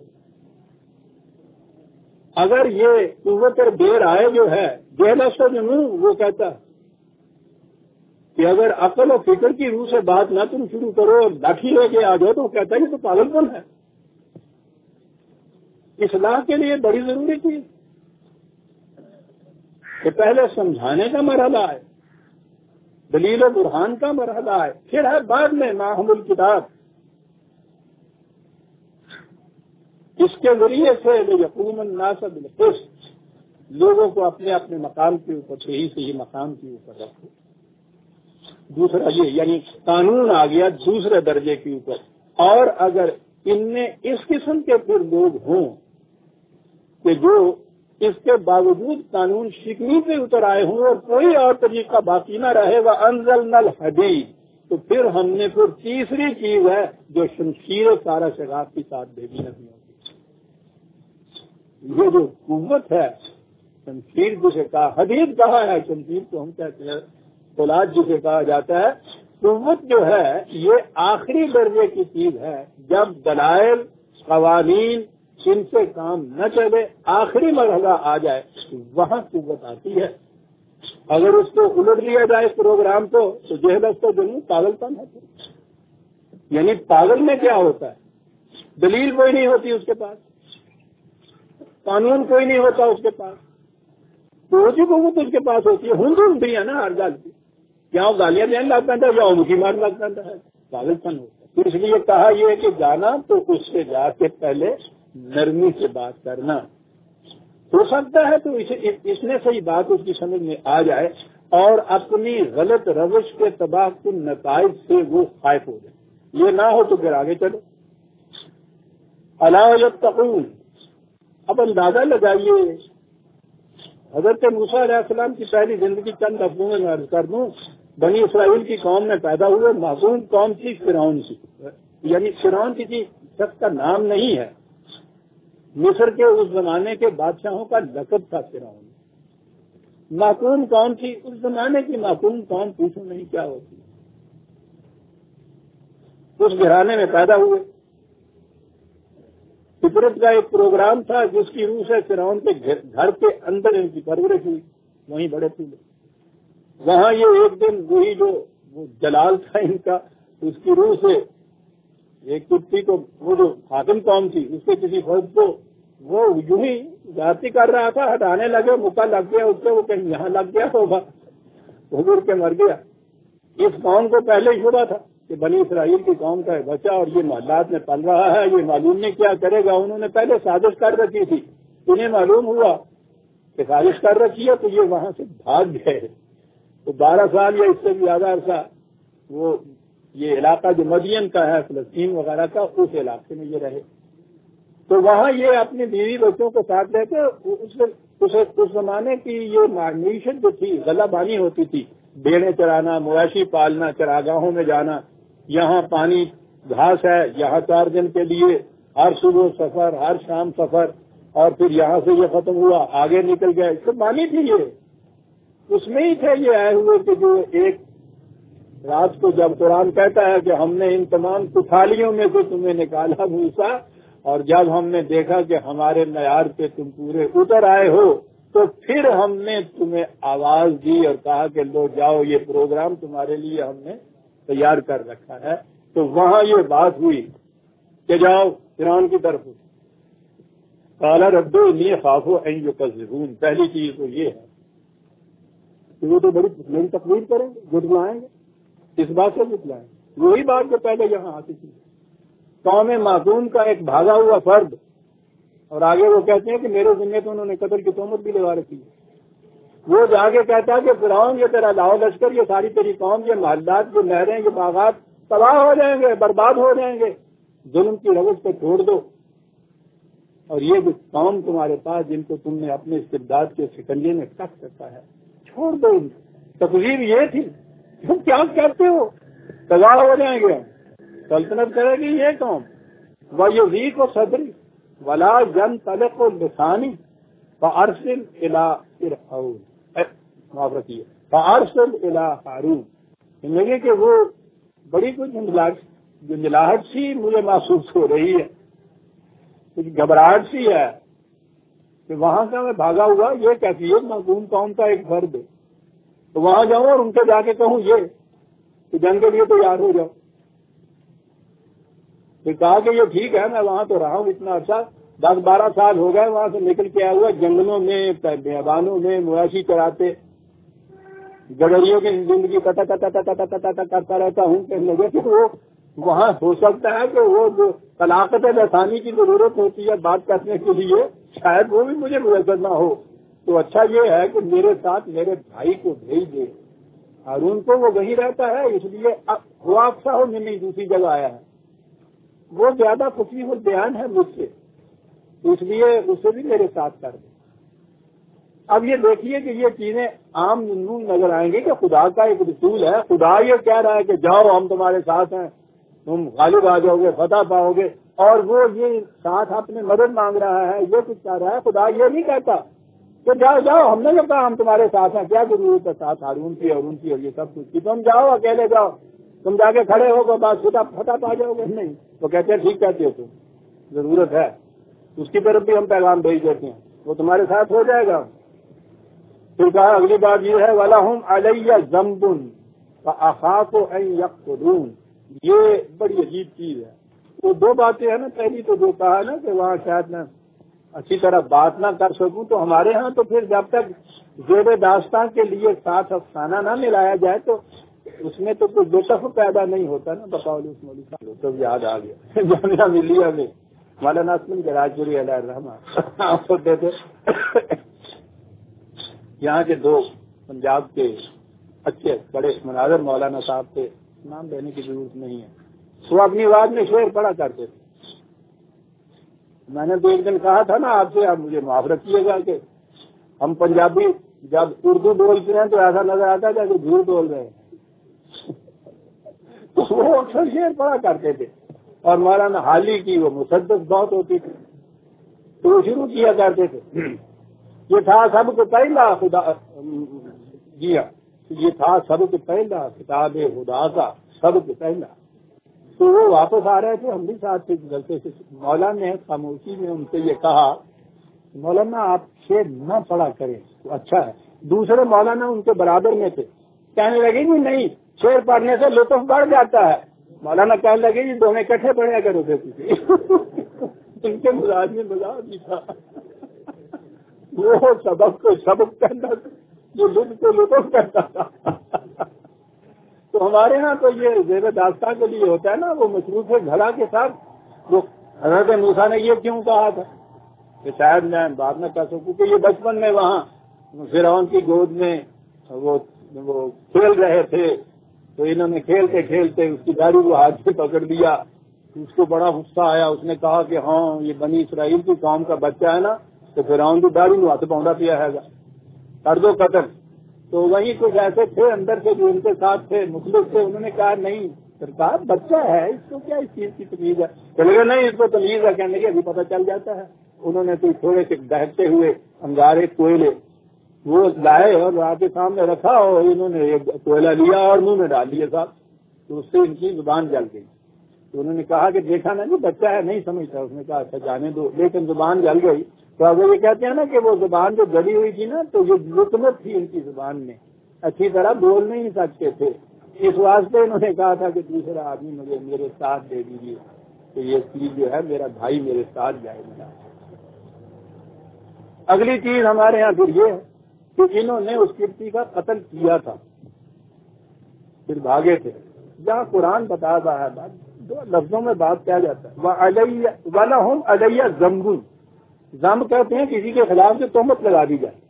اگر یہ قوت بے رائے جو ہے، جہلس و جنون، وہ کہتا ہے کہ اگر عقل و فکر کی روح سے بات نہ تم شروع کرو اور لاٹھی لے کے آ جاؤ، تو وہ کہتا ہے یہ تو پاگل پن ہے۔ اصلاح کے لیے بڑی ضروری چیز کہ پہلے سمجھانے کا مرحلہ ہے، دلیل و برہان کا مرحلہ ہے، پھر ہے بعد میں ماہم الکتاب۔ اس کے ذریعے سے یقوم الناس بالقسط، لوگوں کو اپنے اپنے مقام کے اوپر صحیح مقام کے اوپر رکھو۔ دوسرا یہ یعنی قانون آ گیا دوسرے درجے کے اوپر۔ اور اگر ان میں اس قسم کے پھر لوگ ہوں کہ جو اس کے باوجود قانون شکنی پہ اتر آئے ہوں اور کوئی اور طریقہ باقی نہ رہے، وَأَنزَلْنَا الْحَدِيدَ، تو پھر ہم نے پھر تیسری چیز ہے جو شمشیر سارا شگاف کے ساتھ بھیجی نہیں ہوتی۔ یہ جو قوت ہے، شمشیر جسے کہا، حدید کہا ہے، شمشیر کو ہم کہتے ہیں فولاد جسے کہا جاتا ہے۔ قوت جو ہے یہ آخری درجے کی چیز ہے، جب دلائل قوانین ان سے کام نہ چلے، آخری مرحلہ آ جائے، وہاں قوت آتی ہے۔ اگر اس کو الٹ لیا جائے اس پروگرام کو، تو جہلس تو جنون پاگل پن ہے۔ یعنی پاگل میں کیا ہوتا ہے؟ دلیل کوئی نہیں ہوتی اس کے پاس، قانون کوئی نہیں ہوتا اس کے پاس، روزی قوت اس کے پاس ہوتی ہے، ہندو بھی ہے نا ہر گال کی، یا گالیاں دینے لگتا ہے یا مکھی مار لگتا ہے، پاگل پن ہوتا ہے۔ تو اس لیے کہا یہ کہ جانا تو اس سے جا کے پہلے نرمی سے بات کرنا، ہو سکتا ہے تو اس نے صحیح بات اس کی سمجھ میں آ جائے اور اپنی غلط روش کے تباہ کن نتائج سے وہ خائف ہو جائے۔ یہ نہ ہو تو پھر آگے چلو۔ الا یتقون، اب اندازہ لگائیے، حضرت موسیٰ علیہ السلام کی پہلی زندگی چند لفظوں میں عرض کر دوں۔ بنی اسرائیل کی قوم میں پیدا ہوئے، معصوم قوم تھی فرعون کی، یعنی فرعون کسی شخص کا نام نہیں ہے، مصر کے اس زمانے کے بادشاہوں کا لقب تھا فرعون۔ معصوم قوم تھی، اس زمانے کی معصوم قوم پوچھو نہیں کیا ہوتی۔ اس گھرانے میں پیدا ہوئے، فطرت کا ایک پروگرام تھا جس کی روح سے فرعون کے گھر کے اندر ان کی پرورش ہوئی، وہیں بڑے پھولے۔ وہاں یہ ایک دن وہی جو وہ جلال تھا ان کا، اس کی روح سے ایک کتی کو، وہ جو حاکم قوم تھی اس کے کسی فرد کو وہ یوں ہی ذاتی کر رہا تھا، ہٹانے لگے، مکہ لگ گیا اس سے، وہ کہیں یہاں لگ گیا ہوگا، وہ گر کے مر گیا۔ اس قوم کو پہلے ہی شبہ تھا کہ بنی اسرائیل کی قوم کا ہے بچہ اور یہ محلات میں پل رہا ہے، یہ معلوم نہیں کیا کرے گا۔ انہوں نے پہلے سازش کر رکھی تھی، انہیں معلوم ہوا کہ سازش کر رکھی ہے تو یہ وہاں سے بھاگ گئے۔ تو 12 سال یا اس سے بھی زیادہ عرصہ وہ یہ علاقہ جو مدین کا ہے، فلسطین وغیرہ کا، اس علاقے میں یہ رہے۔ تو وہاں یہ اپنی بیوی بچوں کو ساتھ لے کے اس زمانے کی یہ معیشت جو تھی، غلہ بانی ہوتی تھی، بھیڑیں چرانا، مویشی پالنا، چراگاہوں میں جانا، یہاں پانی گھاس ہے، یہاں 4 دن کے لیے ہر صبح سفر، ہر شام سفر، اور پھر یہاں سے یہ ختم ہوا، آگے نکل گئے، تو بانی تھی یہ، اس میں ہی تھے یہ آئے ہوئے کہ جو ایک رات کو جب قرآن کہتا ہے کہ ہم نے ان تمام کٹھالیوں میں سے تمہیں نکالا موسیٰ، اور جب ہم نے دیکھا کہ ہمارے معیار پہ تم پورے اتر آئے ہو، تو پھر ہم نے تمہیں آواز دی اور کہا کہ لو جاؤ، یہ پروگرام تمہارے لیے ہم نے تیار کر رکھا ہے۔ تو وہاں یہ بات ہوئی کہ جاؤ فرعون کی طرف۔ قال رب انی اخاف ان یکذبون، پہلی چیز تو یہ ہے کہ وہ تو بڑی تقریر کریں گے، جھٹلائیں گے، اس بات سے جھٹلائیں گے، وہی بات جو پہلے یہاں آتی تھی۔ قوم معصوم کا ایک بھاگا ہوا فرد، اور آگے وہ کہتے ہیں کہ میرے ذمہ تو انہوں نے قتل کی تہمت بھی لگا رکھی ہے۔ وہ جا کے کہتا ہے کہ فرعون یہ تیرا لاؤ لشکر، یہ ساری تیری قوم، یہ محلات، یہ نہریں، یہ باغات تباہ ہو جائیں گے، برباد ہو جائیں گے، ظلم کی روش کو چھوڑ دو، اور یہ جو قوم تمہارے پاس جن کو تم نے اپنے استبداد کے شکنجے میں کس رکھا ہے، چھوڑ دو۔ تقریر یہ تھی، تم کیا کرتے ہو، تباہ ہو جائیں گے۔ سلطنت کرے گی یہ قوم. وَيُضِيقُ صَدْرِي وَلَا يَنطَلِقُ لِسَانِي فَأَرْسِلْ إِلَىٰ فِرْعَوْنَ. معاف رکھیے. فَأَرْسِلْ إِلَىٰ ہارون. لگے کہ وہ بڑی کچھ جنجلاہٹ سی مجھے محسوس ہو رہی ہے, کچھ گھبراہٹ سی ہے کہ وہاں کا میں بھاگا ہوا یہ کیفیت معصوم قوم کا ایک فرد ہے, تو وہاں جاؤں اور ان کو جا کے کہوں یہ کہ جنگ کے لیے تیار ہو جاؤ. پھر کہا کہ یہ ٹھیک ہے, میں وہاں تو رہا ہوں اتنا عرصہ, 10-12 سال ہو گئے وہاں سے نکل کے آیا ہوا, جنگلوں میں بیابانوں میں مویشی چراتے گڈریوں کی زندگی کرتا رہتا ہوں. کہنے لگے کہ وہ وہاں ہو سکتا ہے کہ وہ جو طلاقت لسانی کی ضرورت ہوتی ہے بات کرنے کے لیے شاید وہ بھی مجھے میسر نہ ہو, تو اچھا یہ ہے کہ میرے ساتھ میرے بھائی کو بھیج دے. ہارون کو وہ وہیں رہتا ہے, اس لیے وہ اکثر ہو نہیں دوسری جگہ آیا ہے, وہ زیادہ فصیح البیان ہے مجھ سے, اس لیے اسے بھی میرے ساتھ کر دے. اب یہ دیکھیے کہ یہ چیزیں عام نظر آئیں گی کہ خدا کا ایک رسول ہے, خدا یہ کہہ رہا ہے کہ جاؤ ہم تمہارے ساتھ ہیں, تم غالب آ جاؤ گے, فتح پاؤ گے, اور وہ یہ ساتھ اپنے مدد مانگ رہا ہے, یہ کچھ کہہ رہا ہے. خدا یہ نہیں کہتا کہ جاؤ جاؤ, ہم نے جو کہا ہم تمہارے ساتھ ہیں, کیا ضرورت ہے ساتھ ہارون کی اور ان کی اور یہ سب کچھ کی, تم جاؤ اکیلے جاؤ, تم جا کے کھڑے ہو گے بات فتح پا جاؤ گے. نہیں, وہ کہتے ہیں ٹھیک کہتے ہو تم, ضرورت ہے اس کی طرف بھی ہم پیغام بھیج دیتے ہیں, وہ تمہارے ساتھ ہو جائے گا. پھر کہا اگلی بات یہ ہے وَلَهُمْ عَلَيَّ ذَنْبٌ فَأَخَافُ أَن يَقْتُلُونِ. یہ بڑی عجیب چیز ہے. وہ دو باتیں ہیں نا, پہلی تو جو کہا نا کہ وہاں شاید میں اچھی طرح بات نہ کر سکوں, تو ہمارے ہاں تو پھر جب تک زیب داستان کے لیے ساتھ افسانہ نہ ملایا جائے تو اس میں تو کوئی لطف پیدا نہیں ہوتا نا. بقول اس مولوی صاحب تو یاد آ گیا جامعہ ملیہ میں مولانا اسلم کے راجپوری علیہ الرحمہ ہوتے تھے. یہاں کے دو پنجاب کے اچھے بڑے مناظر مولانا صاحب تھے, نام لینے کی ضرورت نہیں ہے, وہ اپنی آواز میں شعر پڑھا کرتے تھے. میں نے تو ایک دن کہا تھا نا آپ سے, آپ مجھے معاف رکھیے گا کہ ہم پنجابی جب اردو بولتے ہیں تو ایسا نظر آتا ہے کہ جھوٹ بول رہے ہیں. وہ اکثر شعر پڑھا کرتے تھے, اور مولانا حالی کی وہ مسدس بہت ہوتی تھی, تو وہ شروع کیا کرتے تھے یہ تھا سب کو پہلا خدا, جی ہاں, یہ تھا سب کو پہلا کتاب خدا کا سب کو پہلا. تو وہ واپس آ رہے تھے, ہم بھی ساتھ تھے, غلطی سے مولانا نے خاموشی میں ان سے یہ کہا مولانا آپ شعر نہ پڑھا کریں, اچھا ہے. دوسرے مولانا ان کے برابر میں تھے, کہنے لگے کہ نہیں شعر پڑھنے سے لطف بڑھ جاتا ہے. مولانا کہنے لگے کہ دونوں اکٹھے پڑھا کرو تھے. ان کے مزاج میں مزاج نہیں تھا, وہ سبق کو سبق کرنا جو لطف کو لطف کرتا تھا. تو ہمارے ہاں تو یہ زیب داستان کے لیے ہوتا ہے نا, وہ مصروف گھڑا کے ساتھ. وہ حضرت موسیٰ نے یہ کیوں کہا تھا کہ شاید میں بات نہ کر سکوں کہ یہ بچپن میں وہاں فرعون کی گود میں وہ کھیل رہے تھے, تو انہوں نے کھیلتے کھیلتے اس کی داڑھی کو ہاتھ سے پکڑ لیا. اس کو بڑا غصہ آیا, اس نے کہا کہ ہاں یہ بنی اسرائیل کی قوم کا بچہ ہے نا, تو فرعون کی داڑھی کو ہاتھ پونڈا پیا ہے گا, کر دو قتل. تو وہیں کچھ ایسے تھے اندر سے جو ان کے ساتھ تھے مخلص تھے, انہوں نے کہا نہیں سرکار بچہ ہے, اس کو کیا اس چیز کی تمیز ہے. چلے گئے نہیں اس کو تمیز ہے, کہنے کے ابھی پتہ چل جاتا ہے. انہوں نے تو تھوڑے سے بہتے ہوئے انگارے کوئلے وہ لائے اور آپ کے سامنے رکھا, اور انہوں نے ایک کوئلہ لیا اور منہ میں ڈال لیا صاحب, تو اس سے ان کی زبان جل گئی. تو انہوں نے کہا کہ دیکھا نا نہیں بچہ ہے نہیں سمجھتا. اس نے کہا اچھا جانے دو, لیکن زبان جل گئی. تو اب یہ کہتے ہیں نا کہ وہ زبان جو جلی ہوئی تھی نا, تو یہ لکنت تھی ان کی زبان میں, اچھی طرح بول نہیں سکتے تھے. اس واسطے انہوں نے کہا تھا کہ دوسرا آدمی مجھے میرے ساتھ دے دیجیے, تو یہ چیز جو ہے میرا بھائی میرے ساتھ جائے گا. اگلی چیز ہمارے یہاں پھر یہ ہے کہ انہوں نے اس کشتی کا قتل کیا تھا, پھر بھاگے تھے. جہاں قرآن بتا رہا ہے بات, دو لفظوں میں بات کیا جاتا ہے, وَلَهُمْ عَلَيَّ ذَنْبٌ. ذنب کہتے ہیں کسی کے خلاف جو تہمت لگا دی جائے.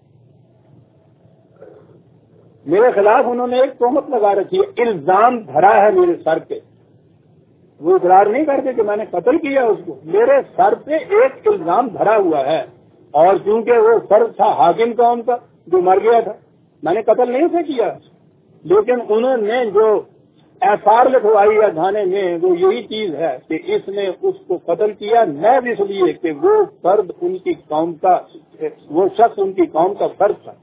میرے خلاف انہوں نے ایک تہمت لگا رکھی ہے, الزام دھرا ہے میرے سر پہ. وہ اقرار نہیں کرتے کہ میں نے قتل کیا اس کو, میرے سر پہ ایک الزام دھرا ہوا ہے. اور چونکہ وہ فرد تھا حاکم قوم کا جو مر گیا تھا, میں نے قتل نہیں اسے کیا, لیکن انہوں نے جو ایفار لکھوائی ہے تھانے میں وہ یہی چیز ہے کہ اس نے اس کو قتل کیا نہ اس لیے کہ وہ فرد ان کی قوم کا وہ شخص ان کی قوم کا فرد تھا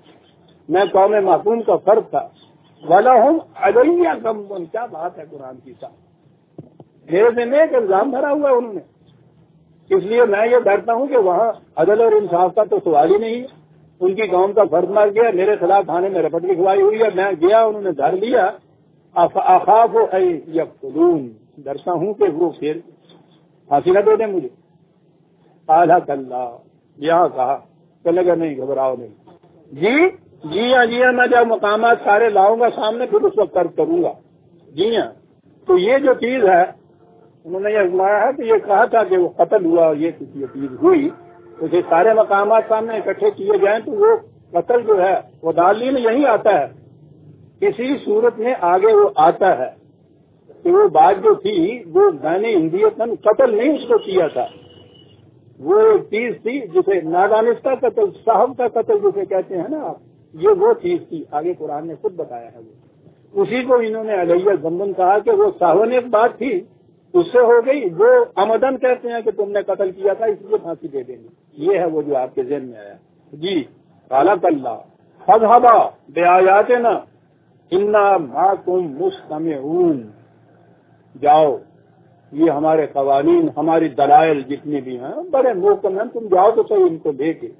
نہ قوم معصوم کا فرد تھا وَلَهُمْ عَلَيَّ ذَنْبٌ کیا بات ہے قرآن کی ساتھ میرے ذمہ ایک الزام بھرا ہوا ہے انہوں نے اس لیے میں یہ ڈرتا ہوں کہ وہاں عدل اور انصاف کا تو سوال ہی نہیں ہے ان کی قوم کا فرد مار گیا میرے خلاف تھانے میں رپٹ لکھوائی ہوئی ہے میں گیا انہوں نے دھر لیا اخاف ان یقتلون ڈرتا ہوں کہ وہ پھر پھانسی نہ دے دیں مجھے اعلیٰ کلّہ یہاں کہا کہ لگا نہیں گھبراؤ نہیں جی ہاں میں جب مقامات سارے لاؤں گا سامنے پھر اس وقت ترک کروں گا جی ہاں تو یہ جو چیز ہے انہوں نے یہ ازمایا ہے کہ یہ کہا تھا کہ وہ قتل ہوا اور یہ چیز ہوئی تو یہ سارے مقامات سامنے اکٹھے کیے جائیں تو وہ قتل جو ہے وہ دالین یہی آتا ہے اسی صورت میں آگے وہ آتا ہے کہ وہ بات جو تھی وہ میں نے ہندیتن قتل نہیں اس کو کیا تھا وہ ایک چیز تھی جسے نادانستہ قتل صاحب کا قتل جسے کہتے ہیں نا آپ یہ وہ چیز تھی آگے قرآن نے خود بتایا ہے وہ اسی کو انہوں نے علیہ ذنبن کہا کہ وہ صاحب ایک بات تھی اس سے ہو گئی وہ آمدن کہتے ہیں کہ تم نے قتل کیا تھا اس لیے پھانسی دے دیں گے یہ ہے وہ جو آپ کے ذہن میں آیا جی کالا کلّہ فذهبا بآیاتنا انا معکم مستمعون جاؤ یہ ہمارے قوانین ہماری دلائل جتنی بھی ہیں بڑے محکم ہیں تم جاؤ تو صحیح ان کو لے کے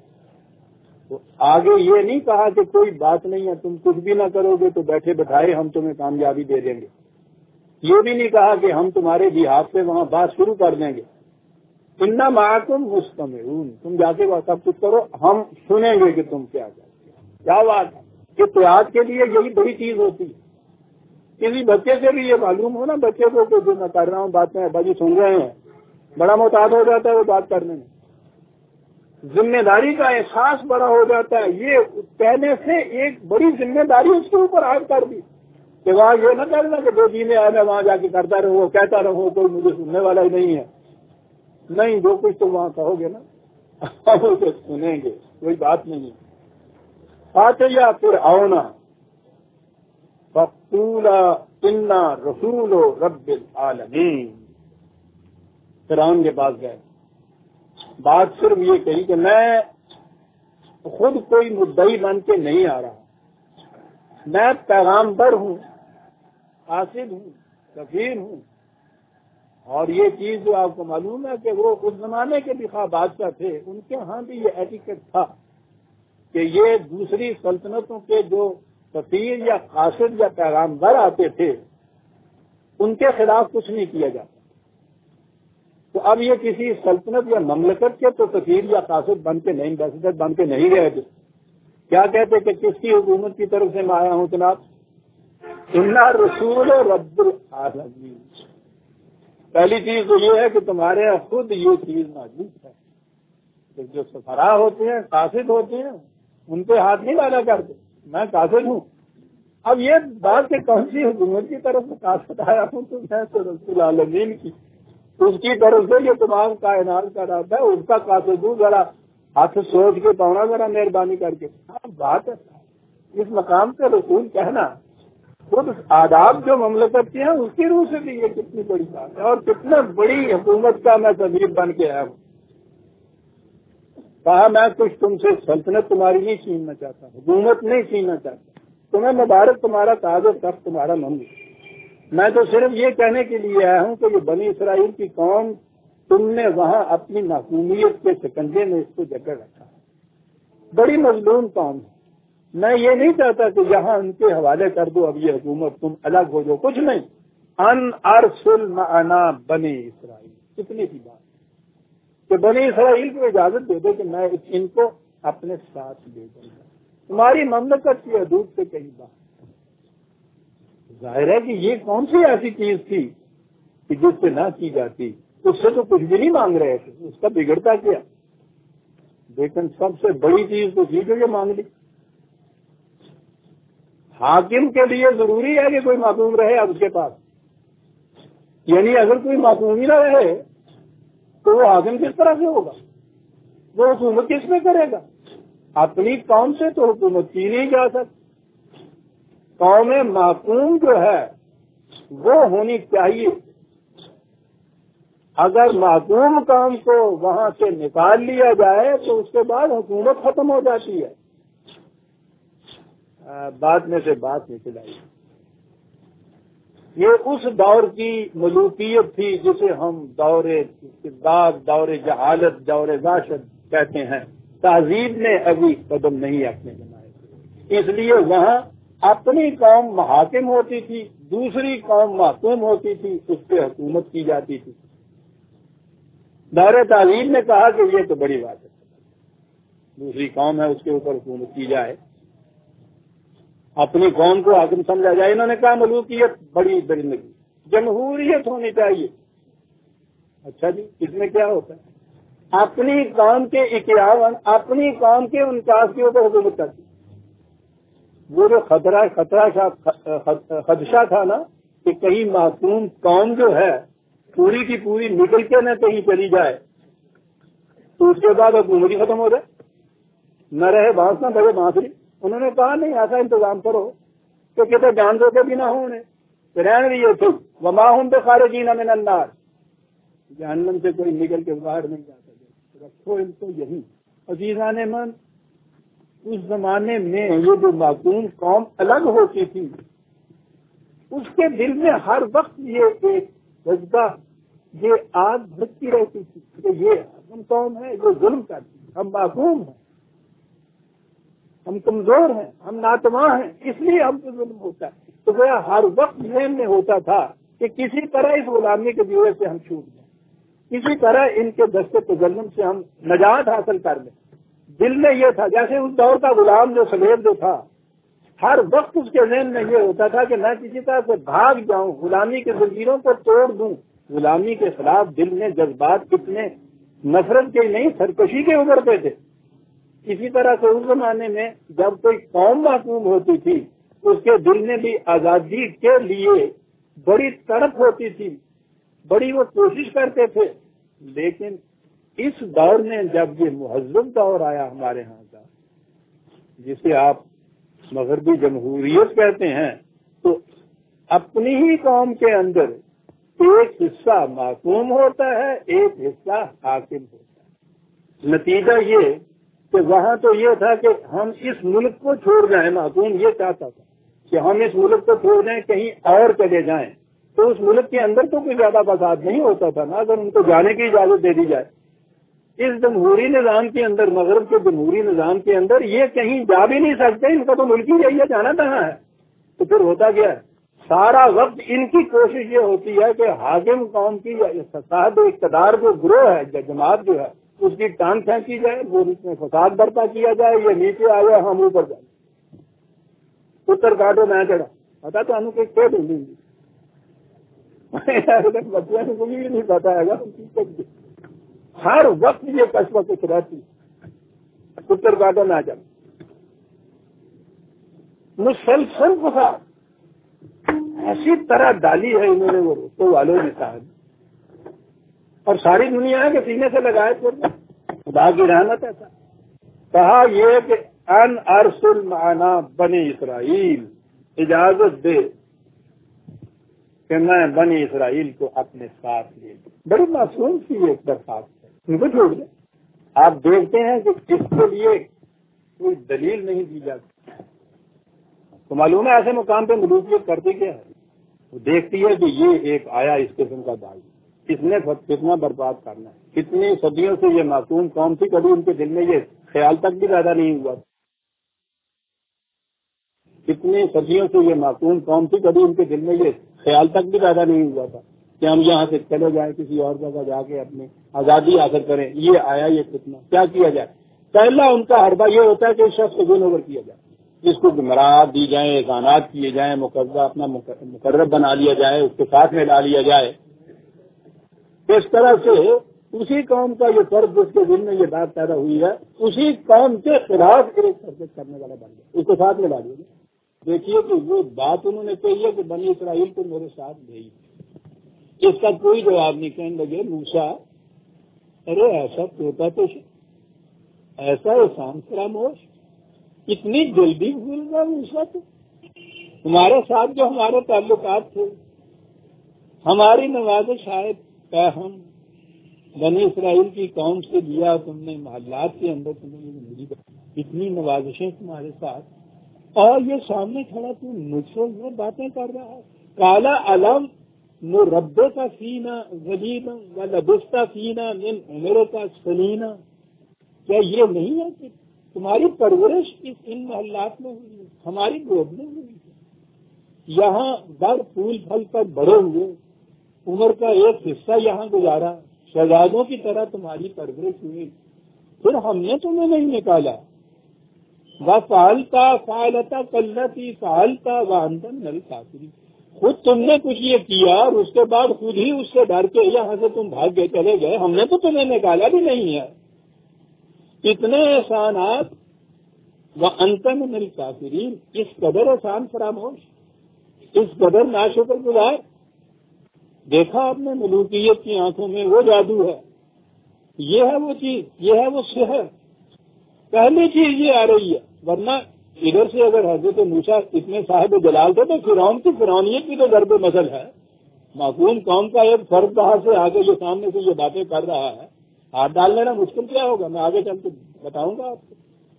تو آگے یہ نہیں کہا کہ کوئی بات نہیں ہے تم کچھ بھی نہ کرو گے تو بیٹھے بٹھائے ہم تمہیں کامیابی دے دیں گے یہ بھی نہیں کہا کہ ہم تمہارے جہاد سے وہاں بات شروع کر دیں گے انا معکم مستمعون تم جا کے سب کچھ کرو ہم سنیں گے کہ تم کیا کرتے کیا بات ہے اتحاد کے لیے یہی بڑی چیز ہوتی ہے کسی بچے سے بھی یہ معلوم ہو نا بچے کو کہ جو میں کر رہا ہوں باتیں بھائی سن رہے ہیں بڑا محتاط ہو جاتا ہے وہ بات کرنے میں ذمہ داری کا احساس بڑا ہو جاتا ہے یہ کہنے سے ایک بڑی ذمہ داری اس کے اوپر عائد کر دی کہ وہاں یہ نہ کرنا کہ جو جینے آئے میں وہاں جا کے کرتا رہوں کہتا رہوں کوئی مجھے سننے والا ہی نہیں ہے نہیں جو کچھ تم وہاں کہو گے نا ہم اسے سنیں گے کوئی بات نہیں فاتحہ پھر آؤنا فقولا انا رسول رب العالمین فرعون کے پاس گئے بات صرف یہ کہی کہ میں خود کوئی مدعی بن کے نہیں آ رہا میں پیغامبر ہوں قاصد ہوں سفیر ہوں اور یہ چیز جو آپ کو معلوم ہے کہ وہ اس زمانے کے بھی خواہ بادشاہ تھے ان کے ہاں بھی یہ ایٹیکیٹ تھا کہ یہ دوسری سلطنتوں کے جو سفیر یا قاصد یا پیغامبر آتے تھے ان کے خلاف کچھ نہیں کیا جاتا تو اب یہ کسی سلطنت یا مملکت کے تو سفیر یا قاصد بن کے نہیں ایمبیسڈر بن کے نہیں گئے تھے کیا کہتے کہ کس کی حکومت کی طرف سے میں آیا ہوں جناب انا رسول رب العالمین پہلی چیز تو یہ ہے کہ تمہارے خود یہ چیز موجود ہے کہ جو سفراء ہوتے ہیں قاصد ہوتے ہیں ان پہ ہاتھ نہیں ڈالا کرتے میں قاصد ہوں اب یہ بات کہ کون سی حکومت کی طرف سے قاصد آیا ہوں تو میں تو رب العالمین کی اس کی طرف سے یہ تمام کائنات کا رب ہے اس کا قاصد ہوں ذرا ہاتھ سوچ کے پاؤنا ذرا مہربانی کر کے بات ہے اس مقام پہ رسول کہنا خود آداب جو مملکت کے ہیں اس کی روح سے بھی یہ کتنی بڑی بات ہے اور کتنا بڑی حکومت کا میں سفیر بن کے آیا ہوں کہا میں کچھ تم سے سلطنت تمہاری نہیں چھیننا چاہتا حکومت نہیں چھیننا چاہتا تمہیں مبارک تمہارا تاج و تخت تمہارا مملک میں تو صرف یہ کہنے کے لیے آیا ہوں کہ یہ بنی اسرائیل کی قوم تم نے وہاں اپنی معصومیت کے شکنجے میں اس کو جکڑ رکھا بڑی مظلوم قوم ہے میں یہ نہیں چاہتا کہ یہاں ان کے حوالے کر دو اب یہ حکومت تم الگ ہو جاؤ کچھ نہیں ان ارسل معنا بنی اسرائیل اتنی سی بات کہ بنی اسرائیل کو اجازت دے دو کہ میں ان کو اپنے ساتھ لے جاؤں گا تمہاری مملکت کی حدود سے کہیں بات ظاہر ہے کہ یہ کون سی ایسی چیز تھی کہ جس سے نہ کی جاتی اس سے تو کچھ بھی نہیں مانگ رہے تھے اس کا بگڑتا کیا لیکن سب سے بڑی چیز تو تھی جو یہ مانگ لی حاکم کے لیے ضروری ہے کہ کوئی معصوم رہے اب اس کے پاس یعنی اگر کوئی معصوم ہی نہ رہے تو وہ حاکم کس طرح سے ہوگا وہ حکومت کس میں کرے گا اپنی قوم سے تو حکومت کی نہیں جا سکتی قوم معصوم جو ہے وہ ہونی چاہیے. اگر محکوم قوم کو وہاں سے نکال لیا جائے تو اس کے بعد حکومت ختم ہو جاتی ہے. بات میں سے بات نکل آئی. یہ اس دور کی ملوکیت تھی جسے ہم دور استبداد، دور جہالت، دور وحشت کہتے ہیں. تہذیب نے ابھی قدم نہیں اپنے بنائے، اس لیے وہاں اپنی قوم محاکم ہوتی تھی، دوسری قوم محکوم ہوتی تھی، اس پہ حکومت کی جاتی تھی. دور تہذیب نے کہا کہ یہ تو بڑی بات ہے، دوسری قوم ہے اس کے اوپر حکومت کی جائے، اپنی قوم کو حاکم سمجھا جائے. انہوں نے کہا ملوکیت بڑی درندگی، جمہوریت ہونی چاہیے. اچھا جی، اس میں کیا ہوتا ہے؟ اپنی قوم کے 51 اپنی قوم کے 49 کے اوپر حکومت کرتی. وہ جو خدشہ تھا نا کہ کہیں معصوم قوم جو ہے پوری کی پوری نکل کے نہ کہیں چلی جائے تو اس کے بعد حکومت ہی ختم ہو جائے، نہ رہے بانس نہ بڑے بانسری. انہوں نے کہا نہیں، ایسا انتظام کرو کہ کہتے جان دو کے بھی نہ ہوں، رہنے دیے تھے وما ہم بخارجین من النار، جہنم سے کوئی نکل کے باہر نہیں جا سکے، رکھو ان کو یہی. عزیزان من، اس زمانے میں یہ جو معصوم قوم الگ ہوتی تھی اس کے دل میں ہر وقت یہ ایک جذبہ، یہ آگ بھڑکتی رہتی تھی کہ یہ ہم قوم ہے، یہ ظلم کرتی ہے، ہم معصوم ہیں، ہم کمزور ہیں، ہم ناتواں ہیں، اس لیے ہم کو ظلم ہوتا ہے. تو وہ ہر وقت ذہن میں ہوتا تھا کہ کسی طرح اس غلامی کے جوئے سے ہم چھوٹ جائیں، کسی طرح ان کے دست تظلم سے ہم نجات حاصل کر لیں. دل میں یہ تھا، جیسے اس دور کا غلام جو سلیب جو تھا، ہر وقت اس کے ذہن میں یہ ہوتا تھا کہ میں کسی طرح سے بھاگ جاؤں، غلامی کے زنجیروں کو توڑ دوں. غلامی کے خلاف دل میں جذبات کتنے نفرت کے نہیں، سرکشی کے ابھرتے تھے. اسی طرح سے اس زمانے میں جب کوئی قوم معصوم ہوتی تھی اس کے دل میں بھی آزادی کے لیے بڑی تڑپ ہوتی تھی، بڑی وہ کوشش کرتے تھے. لیکن اس دور میں جب یہ مہذب دور آیا ہمارے ہاں کا، جسے آپ مغربی جمہوریت کہتے ہیں، تو اپنی ہی قوم کے اندر ایک حصہ معصوم ہوتا ہے، ایک حصہ حاکم ہوتا ہے. نتیجہ یہ کہ وہاں تو یہ تھا کہ ہم اس ملک کو چھوڑ جائیں، معصوم یہ چاہتا تھا کہ ہم اس ملک کو چھوڑ جائیں، کہیں اور چلے جائیں. تو اس ملک کے اندر تو کوئی زیادہ فساد نہیں ہوتا تھا نا، اگر ان کو جانے کی اجازت دے دی جائے. اس جمہوری نظام کے اندر، مغرب کے جمہوری نظام کے اندر یہ کہیں جا بھی نہیں سکتے، ان کا تو ملک ہی یہی ہے، جانا کہاں ہے. تو پھر ہوتا کیا ہے، سارا وقت ان کی کوشش یہ ہوتی ہے کہ حاکم قوم کی صاحب اقتدار جو گروہ ہے، جماعت جو ہے، اس کی ٹانگ پھینکی جائے، وہ اس میں فساد برپا کیا جائے، یہ نیچے آ جائے، ہم اوپر جائیں. پتر کاٹو میں چڑھا، پتا تو انو کہ ڈھونڈیں گی بچوں کو بھی نہیں پتا ہے گا. ہر وقت یہ کشمہ کچھ رہتی، پتر کاٹو نہ چڑھا، مسلسل فساد ایسی طرح ڈالی ہے انہوں نے وہ روکو والوں نے صاحب، اور ساری دنیا کے سینے سے لگائے تھے. خدا کی رحمت ایسا کہا یہ کہ ان ارسل معنا بنی اسرائیل، اجازت دے کہ میں بنی اسرائیل کو اپنے ساتھ لے لوں. بڑی معصوم سی ایک درخواست ہے، ان کو چھوڑ دیں. آپ دیکھتے ہیں کہ اس کے لیے کوئی دلیل نہیں دی جاتی. تو معلوم ہے ایسے مقام پہ ملوکیت کرتی کیا ہے، وہ دیکھتی ہے کہ یہ ایک آیا اس قسم کا دائی، اس نے کتنا برباد کرنا ہے. کتنی صدیوں سے یہ معصوم قوم تھی، کبھی ان کے دل میں یہ خیال تک بھی پیدا نہیں ہوا. کتنی صدیوں سے یہ معصوم قوم تھی، کبھی ان کے دل میں یہ خیال تک بھی پیدا نہیں ہوا تھا کہ ہم یہاں سے چلے جائیں، کسی اور جگہ جا کے اپنی آزادی حاصل کریں. یہ آیا یہ کتنا، کیا کیا جائے. پہلا ان کا حربہ یہ ہوتا ہے کہ اس شخص کو گن اوور کیا جائے، جس کو گمراہ دی جائیں، اذانات کیے جائیں، مقررہ اپنا مقرر بنا لیا جائے، اس کے ساتھ میں ڈال لیا جائے. اس طرح سے اسی قوم کا یہ فرد جس کے دل میں یہ بات پیدا ہوئی ہے، اسی قوم کے خلاف ایک حرکت کرنے والا بن گیا، اس کے ساتھ میں ڈال دیا جائے. دیکھیے کہ وہ بات انہوں نے کہی ہے کہ بنی اسرائیل کو میرے ساتھ گئی، اس کا کوئی جواب نہیں. کہنے لگے موسیٰ، ارے ایسا توتا تو ایسا احسان فراموش، اتنی جلدی بھول گیا موسیٰ تو، ہمارے ساتھ جو ہمارے تعلقات تھے، ہماری نوازش شاید کیا ہم بنی اسرائیل کی قوم سے دیا تم نے محلات کے اندر تمہیں اتنی نوازشیں تمہارے ساتھ، اور یہ سامنے کھڑا تو مجھ سے وہ باتیں کر رہا ہے. کالا علم مربے کا سینہ غلینا و لبستہ سینہ من عمر کا سلینا. کیا یہ نہیں ہے کہ تمہاری پرورش ان محلات میں ہوئی ہے، ہماری گود میں ہوئی ہے، یہاں بڑ پھول پھل پر بڑے ہوئے، عمر کا ایک حصہ یہاں گزارا، شہزادوں کی طرح تمہاری پرورش ہوئی، پھر ہم نے تمہیں نہیں نکالا. وَفَعَلْتَ فَعَلَتَ كَالَّتِي فَعَلْتَ وَأَنْتَ مِنَ الْكَافِرِينَ. خود تم نے کچھ یہ کیا اور اس کے بعد خود ہی اس سے ڈر کے یہاں سے تم بھاگ کے چلے گئے، ہم نے تو تمہیں نکالا بھی نہیں ہے. اتنے احسانات وَأَنْتَ مِنَ الْكَافِرِينَ، اس قدر احسان فراموش، اس قدر ناشکر گزار. دیکھا آپ نے ملوکیت کی آنکھوں میں وہ جادو ہے، یہ ہے وہ چیز، یہ ہے وہ سحر. پہلی چیز یہ آ رہی ہے، ورنہ ادھر سے اگر حضرت موسیٰ اتنے صاحب جلال تھے تو فرعون کی فرعونیت کی تو ضرب مثل ہے. معصوم قوم کا ایک فرد باہر سے آگے یہ سامنے سے یہ باتیں کر رہا ہے، ہاتھ ڈال لینا مشکل کیا ہوگا. میں آگے چل کے بتاؤں گا آپ کو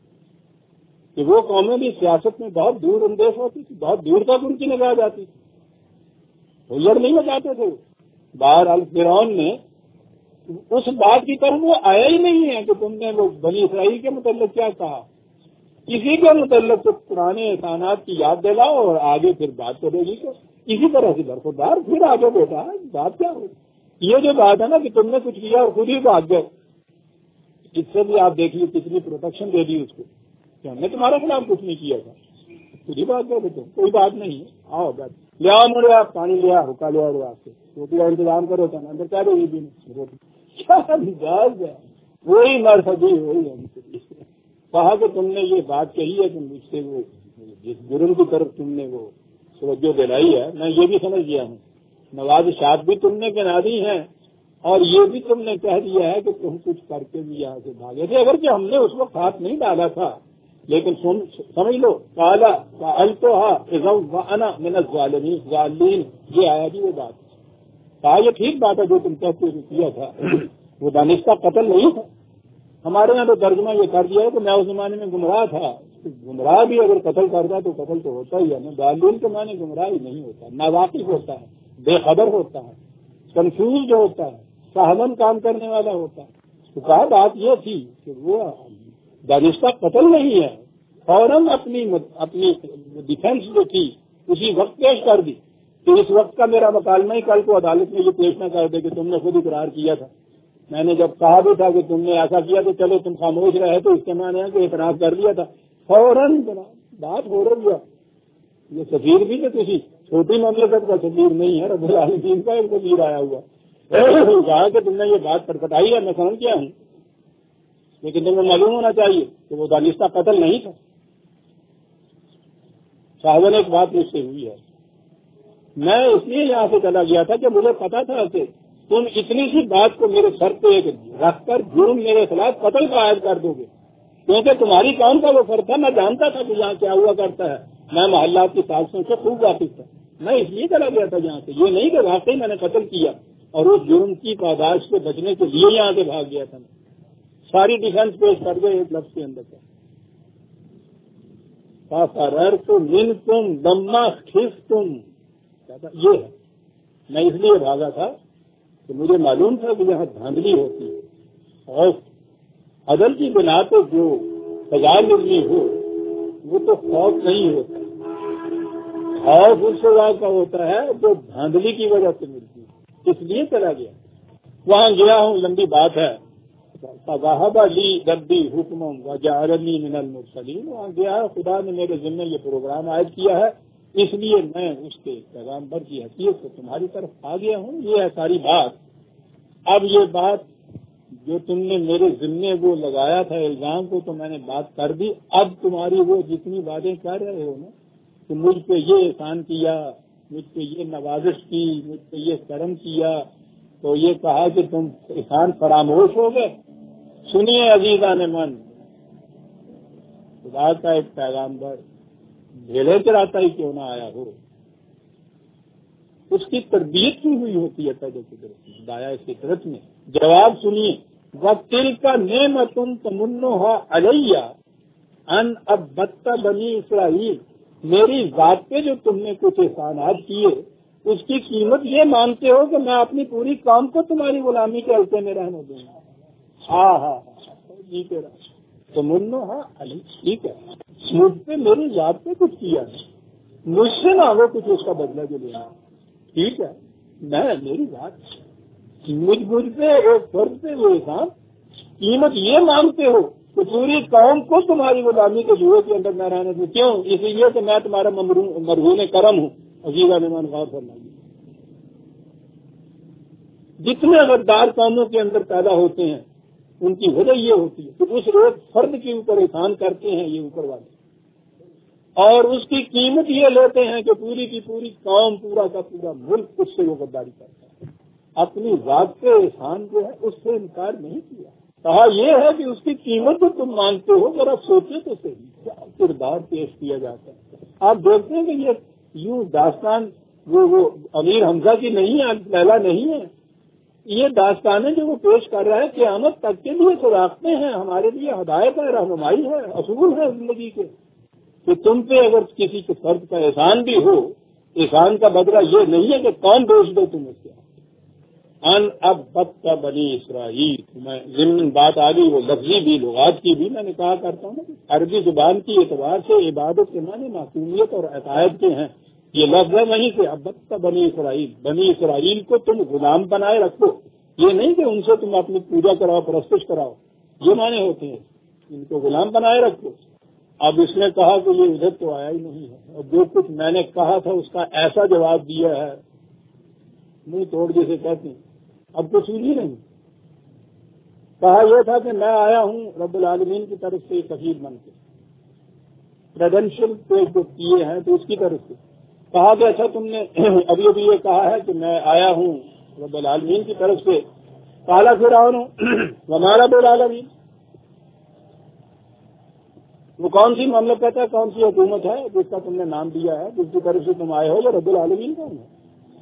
کہ وہ قومیں بھی سیاست میں بہت دور اندیش ہوتی تھی، بہت دور تک ان کی نگاہ جاتی تھی، ہولر نہیں بتاتے تھے. بہرحال فرعون نے اس بات کی طرف وہ آیا ہی نہیں ہے کہ تم نے وہ بنی اسرائیل کے متعلق کیا کہا. اسی کے متعلق تو پرانے احسانات کی یاد دلاؤ اور آگے پھر بات کرے گی تو اسی طرح سے برخوردار پھر آگے بیٹا بات کیا ہو. یہ جو بات ہے نا کہ تم نے کچھ کیا اور خود ہی بھاگ گئے، اس سے بھی آپ دیکھیے کتنی پروٹیکشن دے دی اس کو کہ ہم نے تمہارے خلاف کچھ نہیں کیا تھا، خود ہی بات گئے تم، کوئی بات نہیں ہے. آؤ بات لیا مڑے، آپ پانی لیا، حکا لیا اور آپ سے روٹی کا انتظام کرو تھا اندر کیا دے گی روٹی. وہی مرحبی وہی کہا کہ تم نے یہ بات کہی ہے، تم مجھ سے وہ جس جرم کی طرف تم نے وہ توجہ دلائی ہے میں یہ بھی سمجھ گیا ہوں. نوازشات بھی تم نے گنا دی ہیں اور یہ بھی تم نے کہہ دیا ہے کہ تم کچھ کر کے بھی یہاں سے بھاگے تھے، اگر کہ ہم نے اس وقت ہاتھ نہیں ڈالا تھا. لیکن سمجھ لو کالا وانا من الظالمین، ظالمین یہ آیا بھی وہ بات کہا یہ ٹھیک بات ہے جو تم کہتے ہوئے کیا تھا، وہ دانش کا قتل نہیں تھا. ہمارے یہاں تو ترجمہ یہ کر دیا ہے کہ میں اس زمانے میں گمراہ تھا. گمراہ بھی اگر قتل کرتا تو قتل تو ہوتا ہی ہے نا. ظالم کے معنی گمراہ ہی نہیں ہوتا، ناواقف ہوتا ہے، بے خبر ہوتا ہے، کنفیوز جو ہوتا ہے، سہمن کام کرنے والا ہوتا ہے. تو کہا بات یہ تھی کہ وہ دانش کا قتل نہیں ہے. فوراً اپنی ڈیفینس جو تھی اسی وقت پیش کر دی کہ اس وقت کا میرا مکالمہ ہی کل کو عدالت میں یہ پیش نہ کر دے کہ تم نے خود اقرار کیا تھا. میں نے جب کہا بھی تھا کہ تم نے ایسا کیا تو چلو تم خاموش رہے تو اس کے معنی ہے کہ اعتراف کر لیا تھا. فوراً بات ہو رہی ہے. یہ سفیر بھی تو کسی چھوٹی مملکت کا سفیر نہیں ہے، رب العالمین کا ایک سفیر آیا ہوا کہا کہ تم نے یہ بات پٹپٹائی ہے، میں سمجھ گیا ہوں، لیکن تمہیں معلوم ہونا چاہیے کہ وہ دانش کا قتل نہیں تھا. صاحب ایک بات مجھ سے ہوئی ہے، میں اس لیے یہاں سے چلا گیا تھا کہ مجھے پتا تھا کہ تم اتنی سی بات کو میرے سر پہ رکھ کر جرم میرے خلاف قتل کا عائد کر دو گے، کیونکہ تمہاری قوم کا وہ فرد تھا. میں جانتا تھا کہ یہاں کیا ہوا کرتا ہے، میں محلات کی سازشوں سے خوب واقف تھا. میں اس لیے چلا گیا تھا یہاں سے، یہ نہیں کہ واقعی میں نے قتل کیا اور اس جرم کی پاداش سے بچنے کے لیے یہاں سے بھاگ گیا تھا. ساری ڈیفینس پیش کر گئے ایک لفظ کے اندر من تم دما خس تم، یہ ہے. میں اس لیے بھاگا تھا کہ مجھے معلوم تھا کہ یہاں دھاندلی ہوتی ہے اور عدل کی بنا پہ جو سزا ملنی ہو وہ تو خوف نہیں ہوتا، خوف اس سزا کا ہوتا ہے جو دھاندلی کی وجہ سے ملتی ہے. اس لیے چلا گیا. وہاں گیا ہوں، لمبی بات ہے. لی ربی حکم وجعلنی من المرسلین، وہاں گیا ہے، خدا نے میرے ذمہ یہ پروگرام عائد کیا ہے، اس لیے میں اس کے پیغامبر کی حیثیت سے تمہاری طرف آ گیا ہوں. یہ ہے ساری بات. اب یہ بات جو تم نے میرے ذمے وہ لگایا تھا الزام کو تو میں نے بات کر دی. اب تمہاری وہ جتنی باتیں کر رہے ہو نا کہ مجھ پہ یہ احسان کیا، مجھ پہ یہ نوازش کی، مجھ پہ یہ کرم کیا، تو یہ کہا کہ تم احسان فراموش ہو گئے. سنیے عزیزان من، خدا کا ایک پیغامبر بھیڑے چراتا ہی کیوں نہ آیا ہو، اس کی تربیت کی ہوئی ہوتی ہے پہلے قدرت میں، دایا فطرت میں. جواب سنیے، وَتِلْكَ نِعْمَةٌ تَمُنُّهَا عَلَيَّ أَنْ عَبَّدْتَ بَنِي اسرائیل. میری ذات پہ جو تم نے کچھ احسانات کیے اس کی قیمت یہ مانتے ہو کہ میں اپنی پوری قوم کو تمہاری غلامی کے حلقے میں رہنے دوں گا. ہاں ہاں ٹھیک ہے، تمنّوہا علی، ٹھیک ہے، مجھ پہ میری ذات پہ کچھ کیا ہے، مجھ سے نہ ہو کچھ اس کا بدلہ جو لینا، ٹھیک ہے، میں میری ذات مجھ پہ ایک فرض پہ وہ احسان قیمت یہ مانگتے ہو کہ پوری قوم کو تمہاری غلامی کے جوئے کے اندر نہ رہنے دوں. کیوں؟ اس لیے کہ میں تمہارا مرہون کرم ہوں. عزیزہ نمان غور فرمائیے، جتنے غدار قوموں کے اندر پیدا ہوتے ہیں ان کی وجہ یہ ہوتی ہے کہ اس روز فرد کے اوپر احسان کرتے ہیں یہ اوپر والے، اور اس کی قیمت یہ لیتے ہیں کہ پوری کی پوری قوم، پورا کا پورا ملک اس سے وہ غداری کرتا ہے. اپنی ذات کے احسان جو ہے اس سے انکار نہیں کیا. کہا یہ ہے کہ اس کی قیمت جو تم مانتے ہو ذرا سوچے تو صحیح کیا کردار پیش کیا جاتا ہے. آپ دیکھتے ہیں کہ یہ یوں داستان وہ امیر حمزہ کی نہیں ہے، پہلا نہیں ہے. یہ داستانیں جو وہ پیش کر رہا ہے قیامت تک کے لیے سراغتے ہیں، ہمارے لیے ہدایت ہے، رہنمائی ہے، اصول ہے زندگی کے، کہ تم پہ اگر کسی کے فرد کا احسان بھی ہو، احسان کا بدلہ یہ نہیں ہے کہ کون دوش دو تم اس کے. ان اب بت کا بنی اسرائیل، میں ضمن بات آ گئی وہ لفظی بھی لغات کی بھی، میں نے کہا کرتا ہوں کہ عربی زبان کی اعتبار سے عبادت کے معنی معصومیت اور عقائد کے ہیں. یہ لفظ ہے وہیں سے، اب بت کا بنی اسرائیل، بنی اسرائیل کو تم غلام بنائے رکھو. یہ نہیں کہ ان سے تم اپنی پوجا کراؤ، پرستش کراؤ، یہ معنی ہوتے ہیں. ان کو غلام بنائے رکھو. اب اس نے کہا کہ یہ ادھر تو آیا ہی نہیں ہے، اور جو کچھ میں نے کہا تھا اس کا ایسا جواب دیا ہے منہ توڑ جیسے کہتے ہیں، اب کچھ ہی نہیں. کہا یہ تھا کہ میں آیا ہوں رب العالمین کی طرف سے کفیل بن کے، کریڈینشل پیش جو کیے ہیں تو اس کی طرف سے. کہا کہ اچھا تم نے ابھی ابھی یہ کہا ہے کہ میں آیا ہوں رب العالمین کی طرف سے. کالا فرعون ہمارا رب العالمین، وہ کون سی مملکت ہے، کون سی حکومت ہے جس کا تم نے نام دیا ہے، جس کی طرف سے تم آئے ہو، یہ رب العالمین کون ہے؟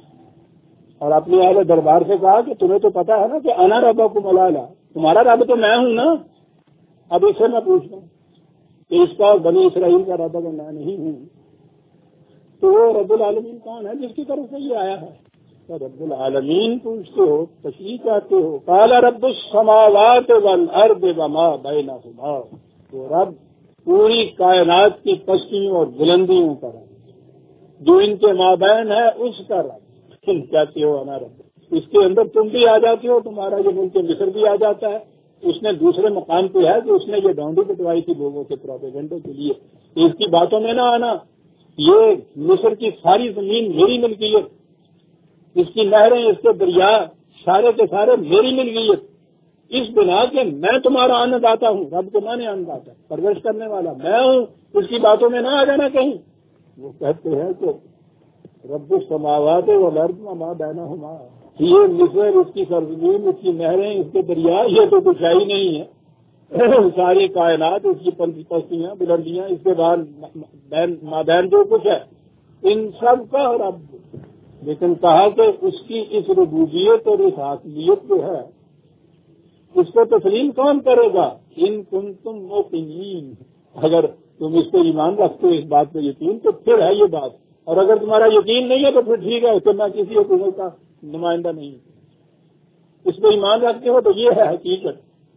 اور اپنے اہل دربار سے کہا کہ تمہیں تو پتا ہے نا کہ انا ربکم الاعلی، تمہارا رب تو میں ہوں نا. اب اس سے میں پوچھتا ہوں کہ اس کا بنی اسرائیل کا رب اگر میں نہیں ہوں تو وہ رب العالمین کون ہے جس کی طرف سے یہ آیا ہے؟ تو رب العالمین پوچھتے ہو، تشریح چاہتے ہو. قال رب السماوات والارض وما بینہما، تو رب پوری کائنات کی پستیوں اور بلندیوں کا رب، جو ان کے مابین ہے اس کا رب. تم کہتے ہو انا رب، اس کے اندر تم بھی آ جاتے ہو، تمہارا یہ ملک مصر بھی آ جاتا ہے. اس نے دوسرے مقام پہ ہے کہ اس نے یہ ڈانڈی پٹوائی تھی لوگوں کے پروپیگنڈے کے لیے. اس کی باتوں میں نہ آنا، یہ مصر کی ساری زمین میری ملکیت، اس کی نہریں، اس کے دریا سارے کے سارے میری ملکیت، اس بنا کے میں تمہارا آنند داتا ہوں. رب کو میں نے آنند داتا، پرورش کرنے والا میں ہوں. اس کی باتوں میں نہ آ جانا کہیں. وہ کہتے ہیں کہ رب السماوات والارض وما بینہما، یہ مصر، اس کی سرزمین، اس کی نہریں، اس کے دریا، یہ تو کچھ ہے ہی نہیں ہے. ساری کائنات، اس کی پستیاں، بلندیاں، اس کے بعد مابین جو کچھ ہے، ان سب کا رب. لیکن کہا کہ اس کی اس ربوبیت اور اس حاکمیت جو ہے اس کو تسلیم کون کرے گا؟ ان کنتم موقنین، اگر تم اس پہ ایمان رکھتے ہو، اس بات پہ یقین، تو پھر ہے یہ بات. اور اگر تمہارا یقین نہیں ہے تو پھر ٹھیک ہے، تو میں کسی حکومت کا نمائندہ نہیں ہوں. اس پہ ایمان رکھتے ہو تو یہ ہے حقیقت.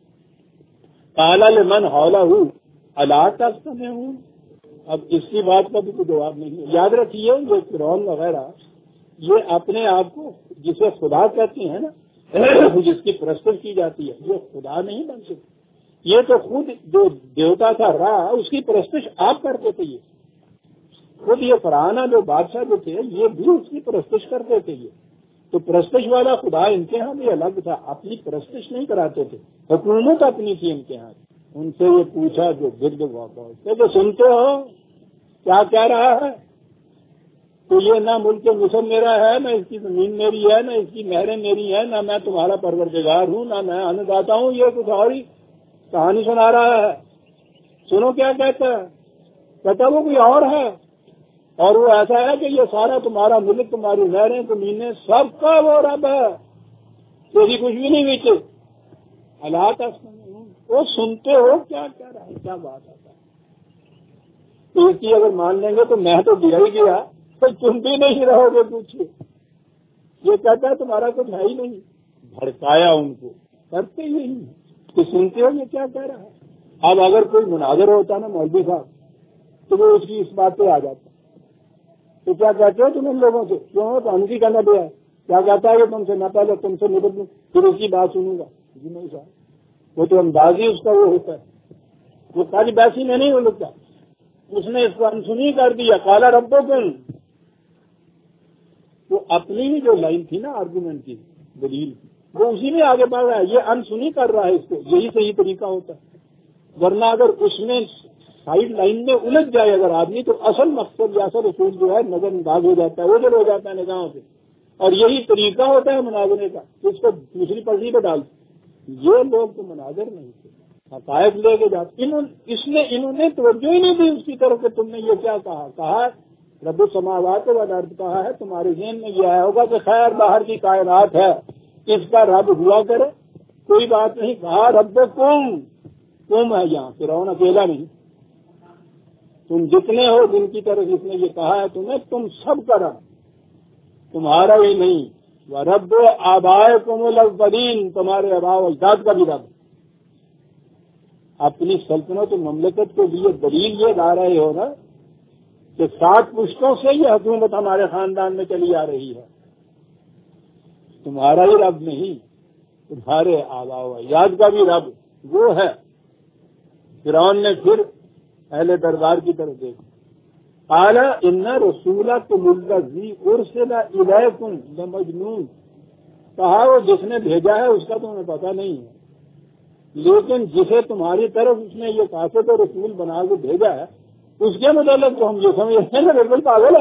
قال لمن حولہ الا تستمعون، اب اس کی بات کا بھی کوئی جواب نہیں ہے. یاد رکھیے یہ فرعون وغیرہ یہ اپنے آپ کو جسے خدا کہتے ہیں نا، جس کی پرستش کی جاتی ہے، یہ خدا نہیں بن سکتی. یہ تو خود جو دیوتا تھا را، اس کی پرستش آپ کرتے تھے. یہ خود یہ فرعون جو بادشاہ جو تھے یہ بھی اس کی پرستش کرتے تھے. یہ تو پرستش والا خدا ان کے ہاں بھی الگ تھا، اپنی پرستش نہیں کراتے تھے، حکومت اپنی تھی ان کے ہاں. ان سے یہ پوچھا جو گرد واقع جو سنتے ہو کیا کہہ رہا ہے، تو یہ نہ ملک مصر میرا ہے، نہ اس کی زمین میری ہے، نہ اس کی نہریں میری ہیں، نہ میں تمہارا پروردگار ہوں، نہ میں آنے داتا ہوں. یہ کچھ اور ہی کہانی سنا رہا ہے. سنو کیا کہتا ہے، کہتا وہ کوئی اور ہے. اور وہ ایسا ہے کہ یہ سارا تمہارا ملک، تمہاری نہریں، زمینیں، سب کا وہ رب ہے، کوئی کچھ بھی نہیں بیچے۔ اللہ تسمعون، وہ سنتے ہو کیا کہہ رہا ہے، کیا بات آتا ہے۔ تو اس کی اگر مان لیں گے تو میں تو دیا ہی گیا، تو تم بھی نہیں رہو گے کچھ۔ یہ کہتا ہے تمہارا کچھ ہے ہی نہیں، بھڑکایا ان کو، کرتے ہی نہیں تو سنتے ہو یہ کیا کہہ رہا ہے۔ اب اگر کوئی مناظر ہوتا نا مولوی صاحب تو وہ اس کی اس بات پہ آ جاتا، تو کیا کہتے ہو تم ان لوگوں سے، کیوں تو ہم کی کرنا دیا ہے، کیا کہتا ہے کہ تم سے نہ پہلے تم سے نپٹ لوں پھر اس کی بات سنوں گا۔ جی نہیں صاحب، وہ تو اندازی اس کا وہ ہوتا ہے، وہ خالی بیسی میں نہیں لگتا، اس نے اس کو انسنی کر دیا۔ کالا ربکم، وہ اپنی ہی جو لائن تھی نا آرگومنٹ کی، دلیل کی، وہ اسی میں آگے بڑھ رہا ہے، یہ انسنی کر رہا ہے اس کو، یہی صحیح طریقہ ہوتا ہے۔ ورنہ اگر اس میں سائڈ لائن میں الجھ جائے اگر آدمی تو اصل مقصد یا اصل اصول جو ہے نظر انداز ہو جاتا ہے، اوجھل ہو جاتا ہے نگاہوں سے، اور یہی طریقہ ہوتا ہے مناظرے کا، اس کو دوسری پٹری پہ ڈالتے۔ یہ لوگ تو مناظر نہیں تھے، حقائق لے کے جاتے، انہوں نے توجہ ہی نہیں دی اس کی طرف کہ تم نے یہ کیا کہا رب السماوات والارض کہا ہے، تمہارے ذہن میں یہ آیا ہوگا کہ خیر باہر کی کائنات ہے، اس کا رب ہوا کرے، کوئی بات نہیں، کہا ربکم، تم ہے یہاں، فرعون اکیلا نہیں، تم جتنے ہو جن کی طرف اس نے یہ کہا ہے تمہیں، تم سب کا رب، تمہارا ہی نہیں، وَرَبُّ آبَائِكُمُ الْأَوَّلِينَ، تمہارے آباء و اجداد کا بھی رب۔ اپنی سلطنت و مملکت کے لیے دلیل یہ لا رہے ہو نا کہ 7 پشتوں سے یہ حکومت ہمارے خاندان میں چلی آ رہی ہے، تمہارا ہی رب نہیں، تمہارے آباء و اجداد کا بھی رب وہ ہے۔ فرعون نے پھر اہل دربار کی طرف دیکھا، قال ان رسولکم الذی ارسل الیکم لمجنون، کہا وہ جس نے بھیجا ہے اس کا تمہیں پتہ نہیں ہے، لیکن جسے تمہاری طرف اس نے یہ کاسد اور رسول بنا کے بھیجا ہے اس کے متعلق تو ہم یہ سمجھتے ہیں بالکل پاگل ہے۔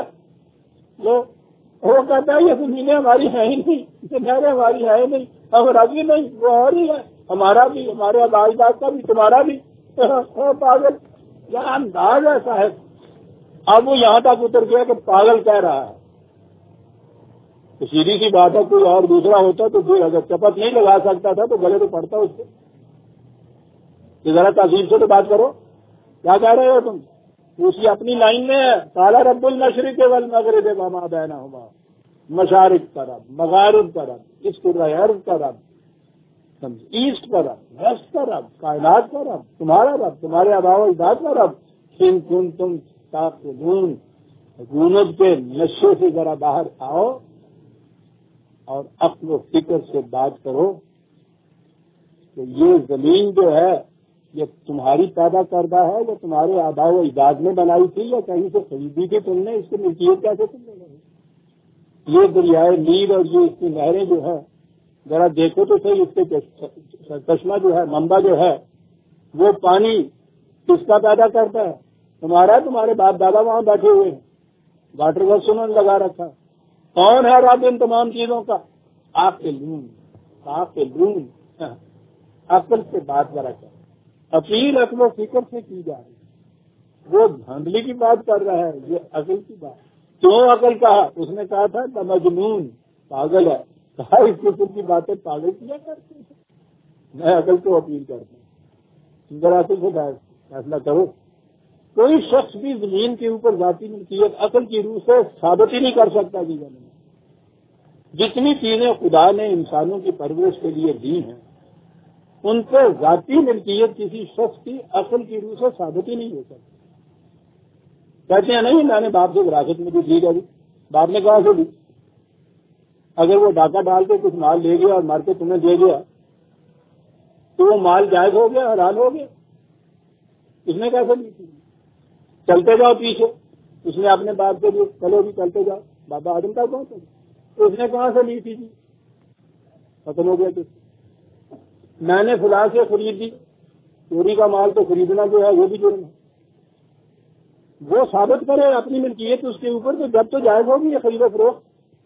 وہ کہتا ہے یہ زمینیں ہماری ہیں ہی نہیں، یہ نہریں ہماری ہیں ہی نہیں، ہمارا بھی نہیں، وہ اور ہی ہے، ہمارا بھی، ہمارے اجداد کا بھی، تمہارا بھی، پاگل، کیا انداز ایسا ہے۔ اب وہ یہاں تک اتر گیا کہ پاگل کہہ رہا ہے، تو سیدھی سی بات ہے، کوئی اور دوسرا ہوتا تو پھر اگر چپت نہیں لگا سکتا تھا تو گلے تو پڑتا اس کو، کہ ذرا تہذیب سے تو بات کرو، کیا کہہ رہے ہو تم؟ اسی اپنی لائن میں ہے، قال رب المشرق والمغرب وما بینہما، مشارق کا رب، مغارب کا رب، اس ارض کا رب، ایسٹ کا رب، ویسٹ کا رب، کائنات کا رب، تمہارا رب، تمہارے آباء و اجداد کا رب۔ ان کنتم تعقلون، حکومت کے نشے سے ذرا باہر آؤ اور عقل و فکر سے بات کرو کہ یہ زمین جو ہے یہ تمہاری پیدا کردہ ہے یا تمہارے آباء و اجداد نے بنائی تھی یا کہیں سے خریدی تھی تم نے، اس کی ملکیت کیسے تم نے لگائی؟ یہ دریائے نیل اور یہ اس کی نہریں جو ہے ذرا دیکھو تو صحیح، اس کے چشمہ جو ہے، منبع جو ہے، وہ پانی کس کا پیدا کرتا ہے؟ تمہارا، تمہارے باپ دادا وہاں بیٹھے ہوئے ہیں، واٹر ورکس انہوں نے لگا رکھا۔ کون ہے رب ان تمام چیزوں کا؟ عاقلون، عقل سے بات ذرا کر، اپیل عقل و فکر سے کی جا رہی ہے، وہ دھاندلی کی بات کر رہا ہے، یہ عقل کی بات۔ کیوں عقل کہا؟ اس نے کہا تھا مجنون، پاگل ہے، کہا اس قسم کی باتیں پاگل کیا کرتے ہیں، میں عقل کو اپیل کرتا ہوں، ذرا عقل سے فیصلہ کرو۔ کوئی شخص بھی زمین کے اوپر ذاتی ملکیت عقل کی روح سے ثابت ہی نہیں کر سکتا جیون میں۔ جتنی چیزیں خدا نے انسانوں کی پرورش کے لیے دی ہیں ان پہ ذاتی ملکیت کسی شخص کی عقل کی روح سے ثابت ہی نہیں ہو سکتی۔ کہتے ہیں نہیں میں نے باپ سے وراثت میں دی جائے، باپ نے کہاں سے دی؟ اگر وہ ڈاکہ ڈال کے کچھ مال لے گیا اور مار کے تمہیں دے گیا تو وہ مال جائز ہو گیا، حلال ہو گیا، اس نے کیسے لی تھی؟ چلتے جاؤ پیچھے، اس نے اپنے باپ کے لیے، چلو بھی چلتے جاؤ، بابا آدم کا کون سا، تو اس نے کہاں سے لی تھی؟ ختم ہو گیا کس؟ میں نے فلاں سے خریدی، چوری کا مال تو خریدنا جو ہے وہ بھی جرم ہے، وہ ثابت کرے اپنی ملکیت اس کے اوپر، تو جب تو جائز ہوگی یہ خرید و فروخت،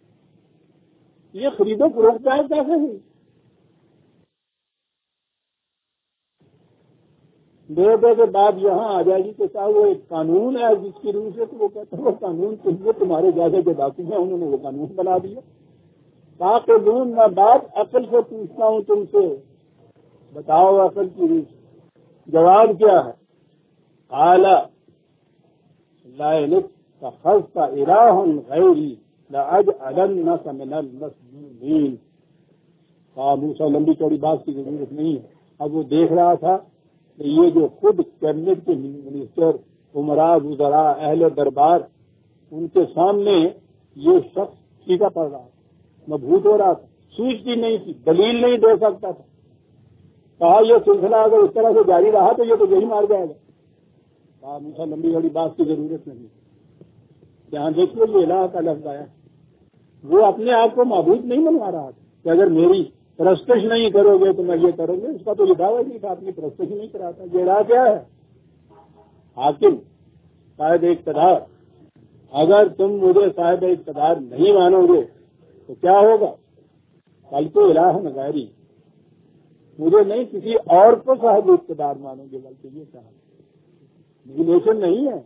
یہ خرید و فروخت جائز کیسے ہوئی؟ دے کے بعد یہاں آ جائے گی کہ صاحب وہ ایک قانون ہے جس کی روح سے تو وہ کہتے ہیں وہ قانون تمہارے جیسے کے باقی ہیں انہوں نے وہ قانون بنا دیا. تاکہ میں بات عقل سے پوچھتا ہوں تم سے, بتاؤ عقل کی روح سے جواب کیا ہے؟ اعلی لائلک کا خرچ کا الہ غیری لأجعلنک من المسجونین. موسیٰ لمبی چوڑی بات کی ضرورت نہیں ہے. اب وہ دیکھ رہا تھا کہ یہ جو خود کیبنٹ کے منسٹر, عمراء, وزراء, اہل دربار, ان کے سامنے یہ شخص ٹھیکا پڑ رہا تھا, مبہوت ہو رہا تھا, سوچتی نہیں تھی, دلیل نہیں دے سکتا تھا. کہا یہ سلسلہ اگر اس طرح سے جاری رہا تو یہ تو یہی مار جائے گا. کہا موسیٰ لمبی چوڑی بات کی ضرورت نہیں. یہاں دیکھیے یہ الہ کا لفظ آیا, وہ اپنے آپ کو معبود نہیں منوا رہا تھا کہ اگر میری پرستش نہیں کرو گے تو میں یہ کروں گے. اس کا تو یہ دعویٰ نہیں تھا, اپنی پرستش نہیں کراتا. یہ الہ کیا ہے؟ حاکم, صاحب اقتدار. اگر تم مجھے صاحب اقتدار نہیں مانو گے تو کیا ہوگا؟ کل کو الہ غیری, مجھے نہیں کسی اور کو صاحب اقتدار مانو گے. بلکہ یہ کہا ریلیشن نہیں ہے,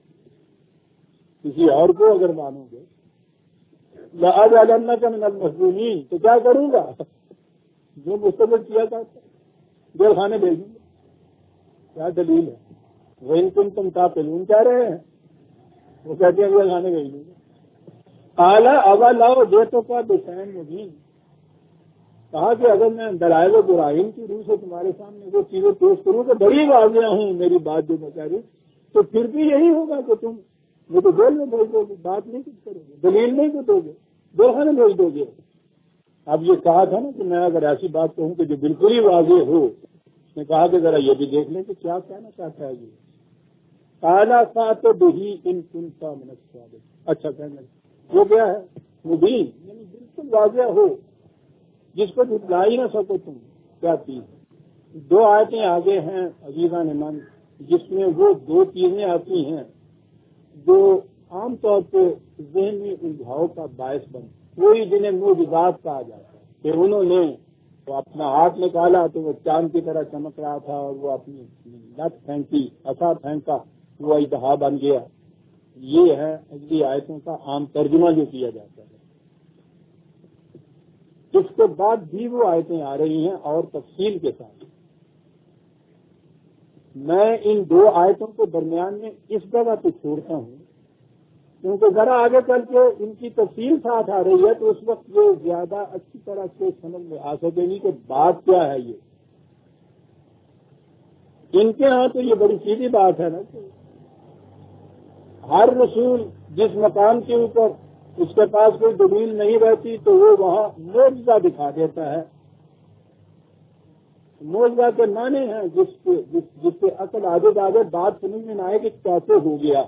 کسی اور کو اگر مانو گے لأجعلنک من المسجونین, تو کیا کروں گا؟ جو مستقبل کیا کرتا جیل خانے بھیجوں گا. کیا دلیل ہے؟ وہ ان تم تعقلون کہہ رہے ہیں, وہ کہتے ہیں جیل خانے بھیج دوں گا. اعلیٰ اول لاؤ دیتوں کا بشین مبین. کہا کہ اگر میں دلائل و برہین کی روح سے تمہارے سامنے وہ چیزیں پیش کروں کہ بڑی واضح ہوں میری بات جو میں کہہ رہی ہوں, تو پھر بھی یہی ہوگا کہ تم وہ تو جیل میں بھیج دو گے, بات نہیں کچھ کرو گے, دلیل نہیں کچھ دو گے, جیل خانے بھیج دو گے. اب یہ کہا تھا نا کہ میں اگر ایسی بات کہوں کہ جو بالکل ہی واضح ہو, اس نے کہا کہ ذرا یہ بھی دیکھ لیں کہ کیا کہنا چاہتا ہے. یہ اعلیٰ سات بہی ان کنت من الصادقین. اچھا کہنا وہ کیا ہے؟ مبین, یعنی بالکل واضح ہو جس کو جھٹلا ہی نہ سکو تم. کیا چیز؟ دو آیتیں آگے ہیں عزیزان من, جس میں وہ دو چیزیں آتی ہیں جو عام طور پہ ذہنی الجھاؤ کا باعث بن, کوئی جنہیں معجزات کہا جاتا ہے کہ انہوں نے وہ اپنا ہاتھ نکالا تو وہ چاند کی طرح چمک رہا تھا, اور وہ اپنی لت پھینکی, عصا پھینکا, وہ اجتہا بن گیا. یہ ہے اگلی آیتوں کا عام ترجمہ جو کیا جاتا ہے. اس کے بعد بھی وہ آیتیں آ رہی ہیں اور تفصیل کے ساتھ. میں ان دو آیتوں کو درمیان میں اس جگہ پہ چھوڑتا ہوں کیونکہ ذرا آگے چل کے ان کی تفصیل ساتھ آ رہی ہے, تو اس وقت یہ زیادہ اچھی طرح سے سمجھ میں آ سکے گی کہ بات کیا ہے. یہ ان کے ہاں تو یہ بڑی سیدھی بات ہے نا کہ ہر رسول جس مقام کے اوپر اس کے پاس کوئی دلیل نہیں رہتی تو وہ وہاں معجزہ دکھا دیتا ہے. معجزہ کے معنی ہیں جس سے عقل آگے بات سمجھ میں نہ آئے کہ کیسے ہو گیا.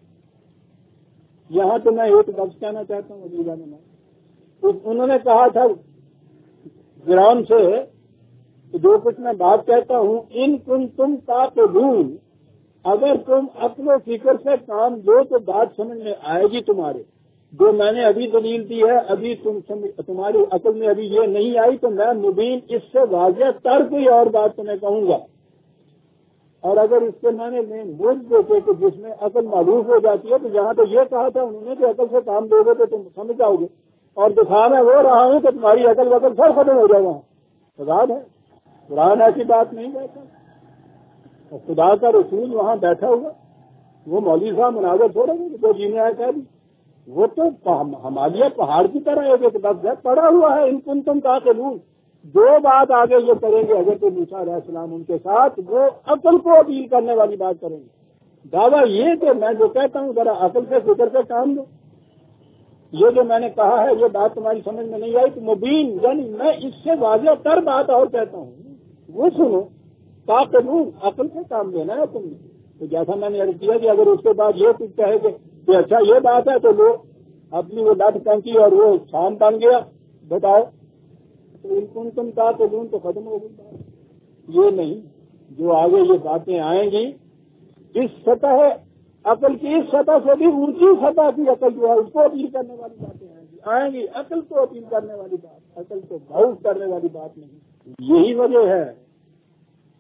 یہاں تو میں ایک لفظ کہنا چاہتا ہوں عزیزان من. انہوں نے کہا تھا فرعون سے جو کچھ میں بات کہتا ہوں, ان تم تعقلون, اگر تم عقل و فکر سے کام لو تو بات سمجھ میں آئے گی تمہارے. جو میں نے ابھی دلیل دی ہے, ابھی تمہاری عقل میں ابھی یہ نہیں آئی, تو میں مبین اس سے واضح تر کوئی اور بات تمہیں کہوں گا. اور اگر اس کے معنی میں بوجھ دیتے کہ جس میں عقل معروف ہو جاتی ہے, تو یہاں تو یہ کہا تھا انہوں نے کہ عقل سے کام دو گے تو تم سمجھ جاؤ گے, اور دکھا میں وہ رہا ہوں کہ تمہاری عقل وقل سب ختم ہو جائے گا. خدا ہے, قرآن ایسی بات نہیں کہتا. خدا کا رسول وہاں بیٹھا ہوا, وہ مولوی صاحب مناظر چھوڑیں گے جو جینے آئے تھے, وہ تو ہمالیہ پہاڑ کی طرح ایک لفظ ہے پڑا ہوا ہے. ان کنتم تعقلون, دو بات آگے یہ کریں گے حضرت موسیٰ علیہ السلام ان کے ساتھ, وہ عقل کو اپیل کرنے والی بات کریں گے. دعویٰ یہ کہ میں جو کہتا ہوں ذرا عقل سے فکر سے کام دو, یہ جو میں نے کہا ہے یہ بات تمہاری سمجھ میں نہیں آئی تو مبین, یعنی میں اس سے واضح تر بات اور کہتا ہوں, وہ سنو. تعقلون, عقل سے کام لینا ہے تم نے. تو جیسا میں نے عرض کیا کہ اگر اس کے بعد یہ کچھ کہے کہ اچھا یہ بات ہے تو لو اپنی وہ لٹ پھینکی اور وہ شام بن گیا, بتاؤ تو ان تم تعقلون تو ختم ہو گئی. یہ نہیں, جو آگے یہ باتیں آئیں گی اس سطح عقل کی, اس سطح سے بھی اونچی سطح کی عقل جو ہے اس کو اپیل کرنے والی باتیں آئیں گی. عقل کو اپیل کرنے والی بات, عقل کو بھاؤ کرنے والی بات نہیں. یہی وجہ ہے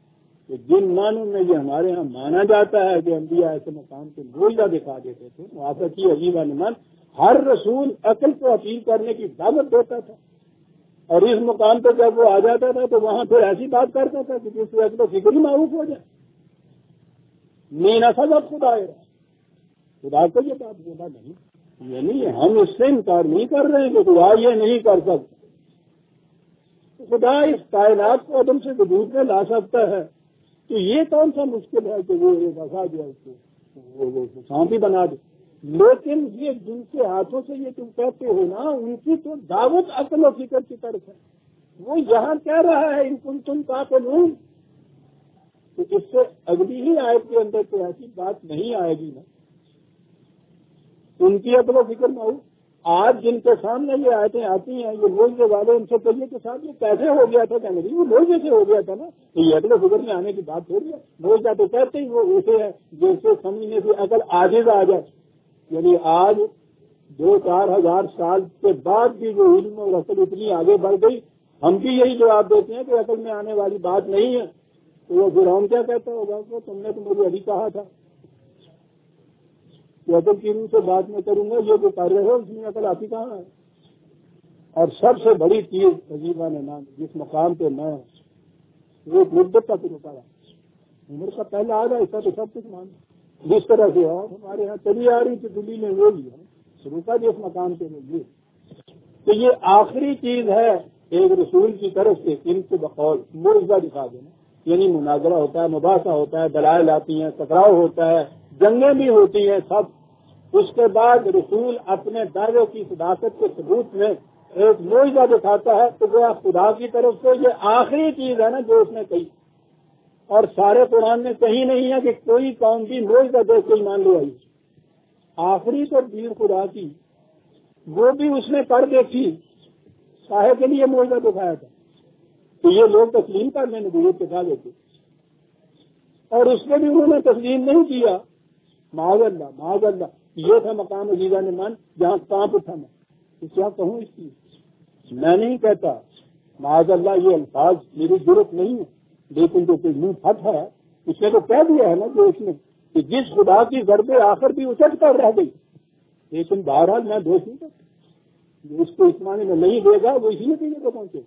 کہ جن معنوں میں یہ ہمارے ہاں مانا جاتا ہے کہ انبیاء ایسے مقام کو معجزہ دکھا دیتے تھے، موافقی عجیب نمان، ہر رسول عقل کو اپیل کرنے کی دعوت دیتا تھا، اور اس مقام پہ جب وہ آ جاتا تھا تو وہاں پھر ایسی بات کرتا تھا کہ جس سے عقل و فکر ہی معروف ہو جائے۔ مینا سب خدا ہے، خدا کو یہ بات بولا نہیں، یعنی ہم اس سے انکار نہیں کر رہے کہ خدا یہ نہیں کر سکتا، خدا اس کائنات کو عدم سے وجود میں لا سکتا ہے، تو یہ کون سا مشکل ہے کہ وہ ایک ایسا جو ہے اس کو سانپ ہی بنا دے۔ لیکن یہ جن کے ہاتھوں سے یہ تم کہتے ہو نا، ان کی تو دعوت عقل و فکر کی طرف ہے۔ وہ یہاں کہہ رہا ہے ان تم تعقلون، تو اس سے اگلی ہی آیت کے اندر تو ایسی بات نہیں آئے گی نا، ان کی عقل و فکر میں ہو۔ آج جن کے سامنے یہ آیتیں آتی ہیں، یہ معجزے والے ان سے کہیے کہ صاحب یہ کیسے ہو گیا تھا، کہنے لگے وہ معجزے سے ہو گیا تھا نا، تو یہ عقل و فکر میں آنے کی بات تھوڑی ہے۔ معجزہ تو کہتے ہی وہ ایسے ہے جیسے سمجھنے سے عقل عاجز آ جائے، یعنی آج 2-4 ہزار سال کے بعد بھی جو علم اور عقل اتنی آگے بڑھ گئی، ہم بھی یہی جواب دیتے ہیں کہ عقل میں آنے والی بات نہیں ہے، تو وہ فرعون کیا کہتا ہوگا کہ تم نے تو مجھے ابھی کہا تھا کہ عقل کی روح سے بات میں کروں گا، یہ جو کر رہے ہو اس میں عقل آتی کہاں ہے؟ اور سب سے بڑی چیز عجیبہ نے نام جس مقام پہ میں وہ مدت تک رکا رہا، عمر کا پہلا آ گیا، ایسا تو سب کچھ مان جس طرح سے اور ہمارے یہاں چلی آ رہی تھی دلی میں وہ بھی ہے رکا جس مقام پہ وہ تو یہ آخری چیز ہے ایک رسول کی طرف سے ان کے بقول معجزہ دکھا دینا، یعنی مناظرہ ہوتا ہے، مباحثہ ہوتا ہے، دلائل آتی ہیں، ٹکراؤ ہوتا ہے، جنگیں بھی ہوتی ہیں سب۔ اس کے بعد رسول اپنے دعوے کی صداقت کے ثبوت میں ایک معجزہ دکھاتا ہے، تو وہ خدا کی طرف سے یہ آخری چیز ہے نا جو اس نے کہی، اور سارے قرآن میں کہیں نہیں ہے کہ کوئی قوم بھی معجزہ دیکھ کے ایمان لے آئی۔ آخری تدبیر خدا کی وہ بھی اس نے کر دیکھی، صاحب کے لیے معجزہ دکھایا تھا، تو یہ لوگ تسلیم کر لیں نبوت کے دعوے کو، اور اس میں بھی انہوں نے تسلیم نہیں کیا۔ معاذ اللہ معاذ اللہ، یہ تھا مقام عزیزہ نے مان جہاں کانپ اٹھا میں تو کیا کہوں اس کی، میں نہیں کہتا معاذ اللہ، یہ الفاظ میری ضرورت نہیں ہے، لیکن جو کوئی منہ پھٹ ہے اس نے تو کہہ دیا ہے نا جو اس نے کہ جس خدا کی ضرب آخر بھی اچٹ کر رہ گئی، لیکن بہرحال میں دوست نہیں کرتا، اس کو اس معنی میں نہیں دے گا وہ اسی نتیجے کو پہنچے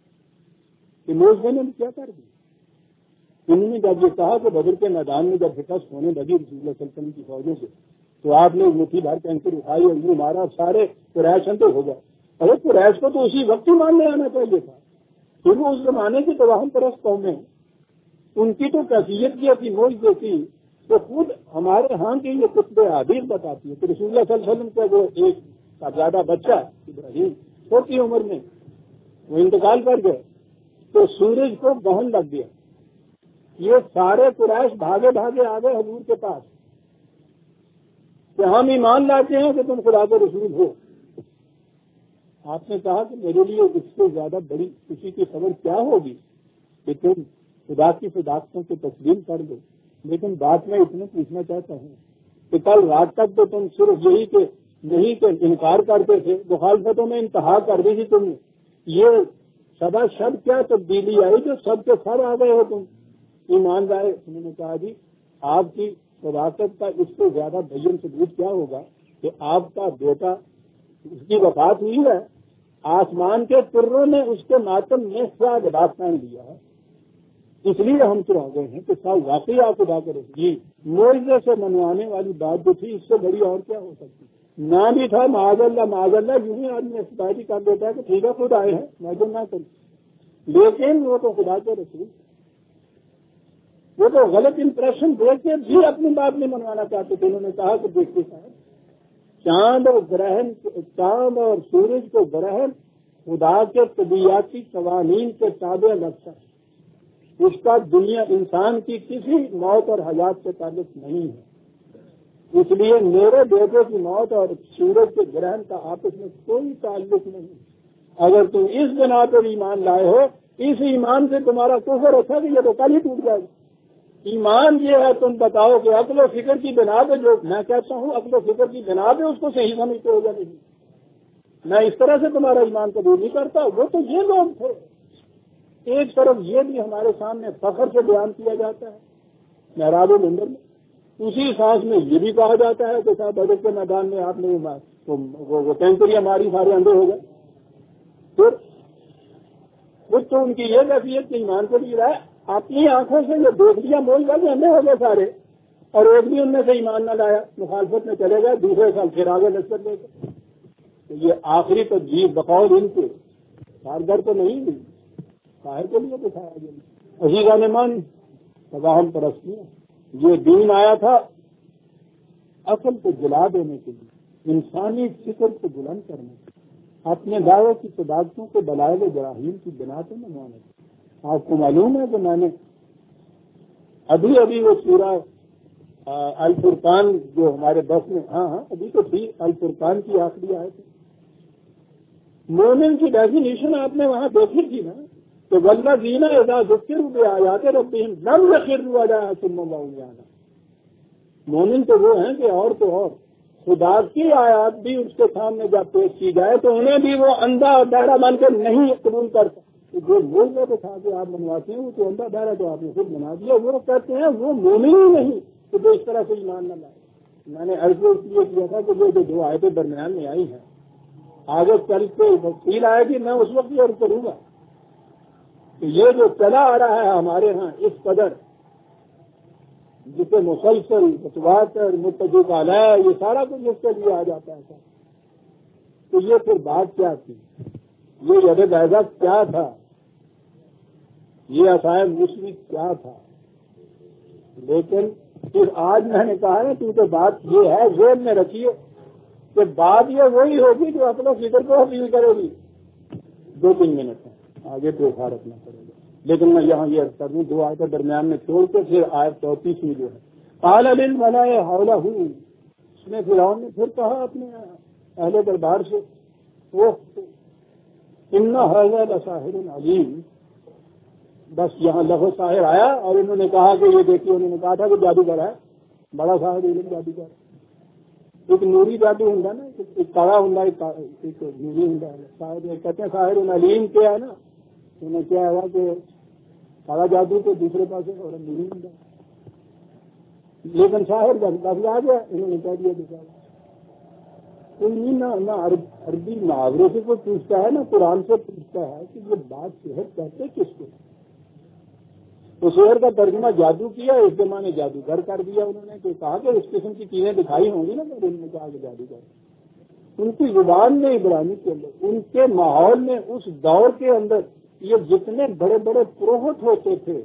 کہ موجودہ نے کیا کر دی۔ انہوں نے جب یہ کہا کہ بدر کے میدان میں جب شکست ہونے لگی رسول اللہ صلی اللہ علیہ وسلم کی فوجوں سے، تو آپ نے مٹھی بھر کینسر اٹھائی اور یہ مارا، سارے قریش اندر ہو گئے۔ ارے قریش کو تو اسی وقت ہی ماننے آنا چاہیے تھا، پھر وہ اس زمانے کی توہم پرست قومیں، ان کی تو کیفیت کی اپنی معجزے تھی، تو خود ہمارے ہاں کی یہ کتب حدیث بتاتی ہے کہ رسول اللہ صلی اللہ علیہ وسلم کا وہ ایک صاحبزادہ بچہ ابراہیم چھوٹی عمر میں وہ انتقال کر گئے، تو سورج کو گہن لگ گیا، یہ سارے قریش بھاگے بھاگے آ گئے حضور کے پاس کہ ہم ایمان لاتے ہیں کہ تم خدا کے رسول ہو۔ آپ نے کہا کہ میرے لیے اس سے زیادہ بڑی خوشی کی خبر کیا ہوگی کہ تم خدا کی صداقتوں کو تسلیم کر دو، لیکن بات میں اتنا پوچھنا چاہتا ہوں کہ کل رات تک تو تم صرف یہی کہ نہیں کہ انکار کرتے تھے، مخالفتوں میں انتہا کر دی تھی تم نے، یہ سدا شب کیا تبدیلی آئی جو سب کے سر آ گئے ہو تم ایمان لائے۔ انہوں نے کہا جی آپ کی صداقت کا اس سے زیادہ بین ثبوت کیا ہوگا کہ آپ کا بیٹا اس کی وفات ہوئی ہے، آسمان کے تروں نے اس کے ماتم میں سا لباس پہن دیا ہے، اس لیے ہم تو آ گئے ہیں کہ صاحب واقعی آپ خدا کرے جی معجزے سے منوانے والی بات جو تھی اس سے بڑی اور کیا ہو سکتی، نہ بھی تھا معاذ اللہ یوں ہی آدمی استعدادی کر دیتا ہے کہ ٹھیک ہے خود آئے ہیں میں جو نہ کروں، لیکن وہ تو خدا کے رسول، وہ تو غلط امپریشن دے کے بھی اپنی بات نہیں منوانا چاہتے تھے۔ انہوں نے کہا کہ دیکھیے صاحب چاند اور سورج کو گرہن خدا کے طبیعتی قوانین کے تابع لگتا ہے، اس کا دنیا انسان کی کسی موت اور حیات سے تعلق نہیں ہے، اس لیے میرے بیٹے کی موت اور سورج کے گرہن کا آپس میں کوئی تعلق نہیں۔ اگر تم اس بنا پر ایمان لائے ہو، اس ایمان سے تمہارا کفر اچھا کہ یہ تو کل ہی ٹوٹ جائے گا۔ ایمان یہ ہے تم بتاؤ کہ عقل و فکر کی بنا پہ جو میں کہتا ہوں عقل و فکر کی بنا پہ اس کو صحیح سمجھتے ہو یا نہیں، میں اس طرح سے تمہارا ایمان قبول نہیں کرتا۔ وہ تو یہ لوگ تھے ایک طرف یہ بھی ہمارے سامنے فخر سے بیان کیا جاتا ہے محراب المنبر میں، اسی سانس میں یہ بھی کہا جاتا ہے کہ صاحب بدر کے میدان میں آپ نے وہ ٹینکریاں ماری، سارے اندھے ہو گئے. پھر تو ان کی یہ کیفیت کہ ایمان کو بھی رہا ہے، اپنی آنکھوں سے جو دیکھ لیا مول والے اندھے ہو گئے سارے، اور ایک بھی ان میں سے ایمان نہ لایا، مخالفت میں چلے گئے، دوسرے سال پھر آگے لشکر لے گئے. تو یہ آخری تجویز بقول ان کے کارگر تو نہیں ہوئی، ظاہر کے لیے دکھایا گیا. عزیزان ایمان، تباہم پرستیاں، یہ دین آیا تھا عقل کو جلا دینے کے لیے، انسانی فکر کو بلند کرنے کے لیے، اپنے دعوے کی صداقتوں کو دلائل جراحیم کی بنا پہ منوانے. آپ کو معلوم ہے کہ میں نے ابھی وہ سورہ الفرقان جو ہمارے بس میں ابھی تو تھی، الفرقان کی آخری آیت ہے. مومن کی ڈیفینیشن آپ نے وہاں دیکھی تھی نا، کہ والذین اذا ذکروا بآیات ربہم لم یخروا علیہا صما وعمیانا. مومن تو وہ ہیں کہ اور تو اور خدا کی آیات بھی اس کے سامنے جب پیش کی جائے تو انہیں بھی وہ اندھا اور بہرا بن کر نہیں قبول کرتا. جو ملک میں دکھا کے آپ منواتے ہیں وہ تو اندھا بہرا تو آپ نے خود بنا دیا. وہ کہتے ہیں وہ مومن ہی نہیں کہ جو اس طرح سے ایمان نہ لائے. میں نے عرض اس لیے کیا تھا کہ وہ جو دو آیتیں درمیان میں آئی ہیں آگے چل کے تفصیل آئے گی، میں اس وقت یہ کروں گا کہ یہ جو چلا آ رہا ہے ہمارے ہاں اس قدر، جسے مسلسل متواتر متفق علیہ یہ سارا کچھ جس کے لیے آ جاتا ہے، تو یہ پھر بات کیا تھی، یہ ید بیضہ کیا تھا، یہ عصائب مشرک کیا تھا. لیکن پھر آج میں نے کہا ہے کیونکہ بات یہ ہے ذہن میں رکھیے کہ بات یہ وہی ہوگی جو اپنے فکر کو اپیل کرے گی. 2-3 منٹ ہے آگے تو خیال رکھنا پڑے گا، لیکن میں یہاں یہ کر دوں 2 آیتیں درمیان میں چھوڑ کے پھر آیت 34 میں جو ہے قال للملأ حوله، اس نے فرعون نے پھر کہا اپنے اہل دربار سے وہ ان هذا لساحر علیم. بس یہاں لفظ ساحر آیا اور انہوں نے کہا کہ یہ دیکھیے، انہوں نے کہا تھا کہ جادوگر ہے، بڑا ساحر علم جادوگر. ایک نوری جادو ہوں نا، ایک کڑا ہوں ایک نوری ہوں. ساحر کہتے ہیں ساحر علیم کیا ہے نا، انہیں کیا ہوا کہ کڑا جادو کے دوسرے پاس اور نوری ہوں. لیکن شاہر لفظ آ گیا، انہوں نے کہہ دیا دکھا. نہ عربی محاورے سے کوئی پوچھتا ہے، نہ قرآن سے پوچھتا ہے کہ یہ بات شہر کہتے کس کو. تو شہر کا ترجمہ جادو کیا، اس کے معنی جادوگر کر دیا. انہوں نے کہ کہا کہ اس قسم کی چیزیں دکھائی ہوں گی نا، تو انہوں نے کہا کہ جادوگر. ان کی زبان میں عبرانی کے اندر، ان کے ماحول میں، اس دور کے اندر یہ جتنے بڑے بڑے پروہت ہوتے تھے،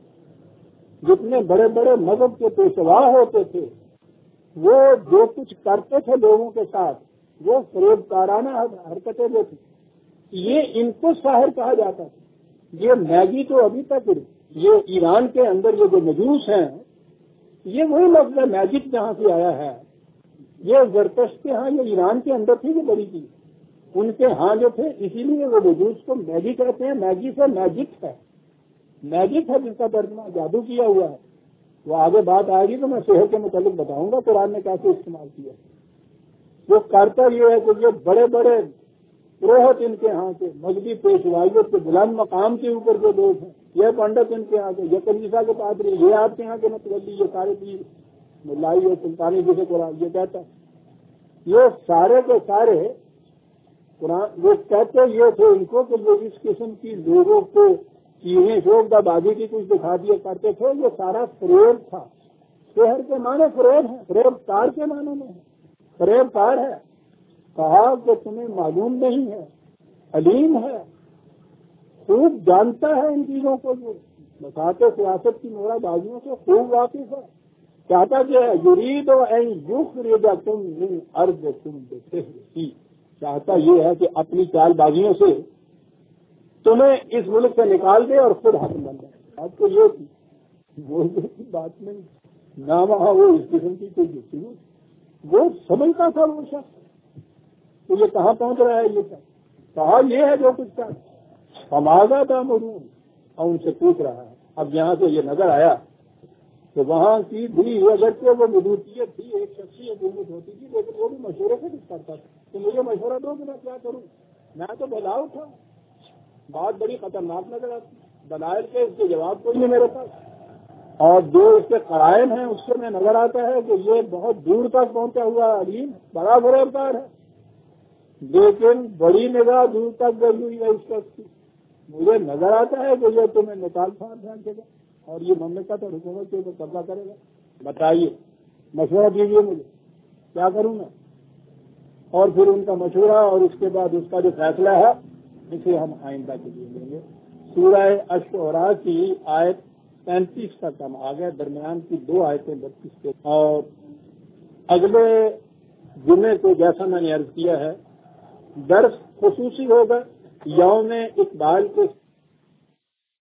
جتنے بڑے بڑے مذہب کے پیشوا ہوتے تھے، وہ جو کچھ کرتے تھے لوگوں کے ساتھ، وہ فریب کارانہ حرکتیں جو تھی، یہ ان کو ساحر کہا جاتا تھا. یہ میگی تو ابھی تک یہ ایران کے اندر یہ جو مجوس ہیں، یہ وہی لفظ ہے میجک جہاں سے آیا ہے. یہ زرتشت کے ہاں یہ ایران کے اندر تھی یہ بڑی چیز، ان کے ہاں جو تھے، اسی لیے وہ مجوس کو میگی کہتے ہیں. میگی سے میجک ہے، میجک ہے جس کا ترجمہ جادو کیا ہوا ہے. وہ آگے بات آئے گی تو میں شہر کے متعلق بتاؤں گا قرآن نے کیسے استعمال کیا. وہ کرتا یہ ہے کہ یہ بڑے بڑے پروہت ان کے ہاں کے مذہبی پیشوائیت کے بلند مقام کے اوپر جو لوگ ہیں، یہ پنڈت ان کے ہاں کے، یہ کلیسا کے پادری، یہ آپ کے ہاں کے متولی، یہ سارے پیر ملائی اور سلطانی جسے قرآن یہ کہتا ہے، یہ سارے کے سارے قرآن وہ کہتے یہ تھے ان کو کہ وہ اس قسم کی لوگوں کو چیزیں شوق بازی کی کچھ دکھا دیا کرتے تھے. یہ سارا فریب تھا. شہر کے معنی فریب ہے، فریب کار کے معنی میں ہے، فریب کار ہے. کہا کہ تمہیں معلوم نہیں ہے، علیم ہے، خوب جانتا ہے ان چیزوں کو، جو بساتے سیاست کی مورا بازیوں سے خوب واقف ہے. چاہتا کیا ہے، یرید و این یخرجکم من ارضکم بسحرہ، چاہتا یہ ہے کہ اپنی چال بازیوں سے تمہیں اس ملک سے نکال دے اور خود حاکم بن جائے. آپ کو یہ بولنے کی بات نہیں، نہ وہاں وہ اس قسم کی کوئی جتنی وہ سمجھتا تھا وہ شخص تو یہ کہاں پہنچ رہا ہے. یہ کہا یہ ہے جو کچھ تھا ہمارا تھا مرون، اور ان سے پوچھ رہا ہے. اب یہاں سے یہ نظر آیا کہ وہاں کی بھی اگرچہ وہ مدوتیت تھی، ایک شخصیت ہوتی تھی، لیکن وہ بھی مشورے سے کچھ کرتا تھا. تو مجھے مشورہ دو کہ میں کیا کروں. میں تو بلاؤ تھا، بات بڑی خطرناک نظر آتی. دلائل کے اس کے جواب کوئی نہیں میرے پاس، اور جو اس کے قرائن ہیں اس سے میں نظر آتا ہے کہ یہ بہت دور تک پہنچا ہوا علیم بڑا فریبکار ہے، لیکن بڑی نگاہ دور تک گئی ہوئی ہے اس وقت کی۔ مجھے نظر آتا ہے کہ یہ تمہیں نکال پھاڑ پھینکے گا اور یہ مملکت اور حکومت کے اوپر قبضہ کرے گا۔ بتائیے، مشورہ دیجیے مجھے کیا کروں میں؟ اور پھر ان کا مشورہ اور اس کے بعد اس کا جو فیصلہ ہے اسے ہم آئندہ کے لیے لیں گے۔ سورہ الشعراء کی آیت 35 تک ہم آ گئے، درمیان کی 2 آیتیں 32 کے، اور اگلے جمعے کو جیسا میں نے عرض کیا ہے درس خصوصی ہوگا یوم اقبال کے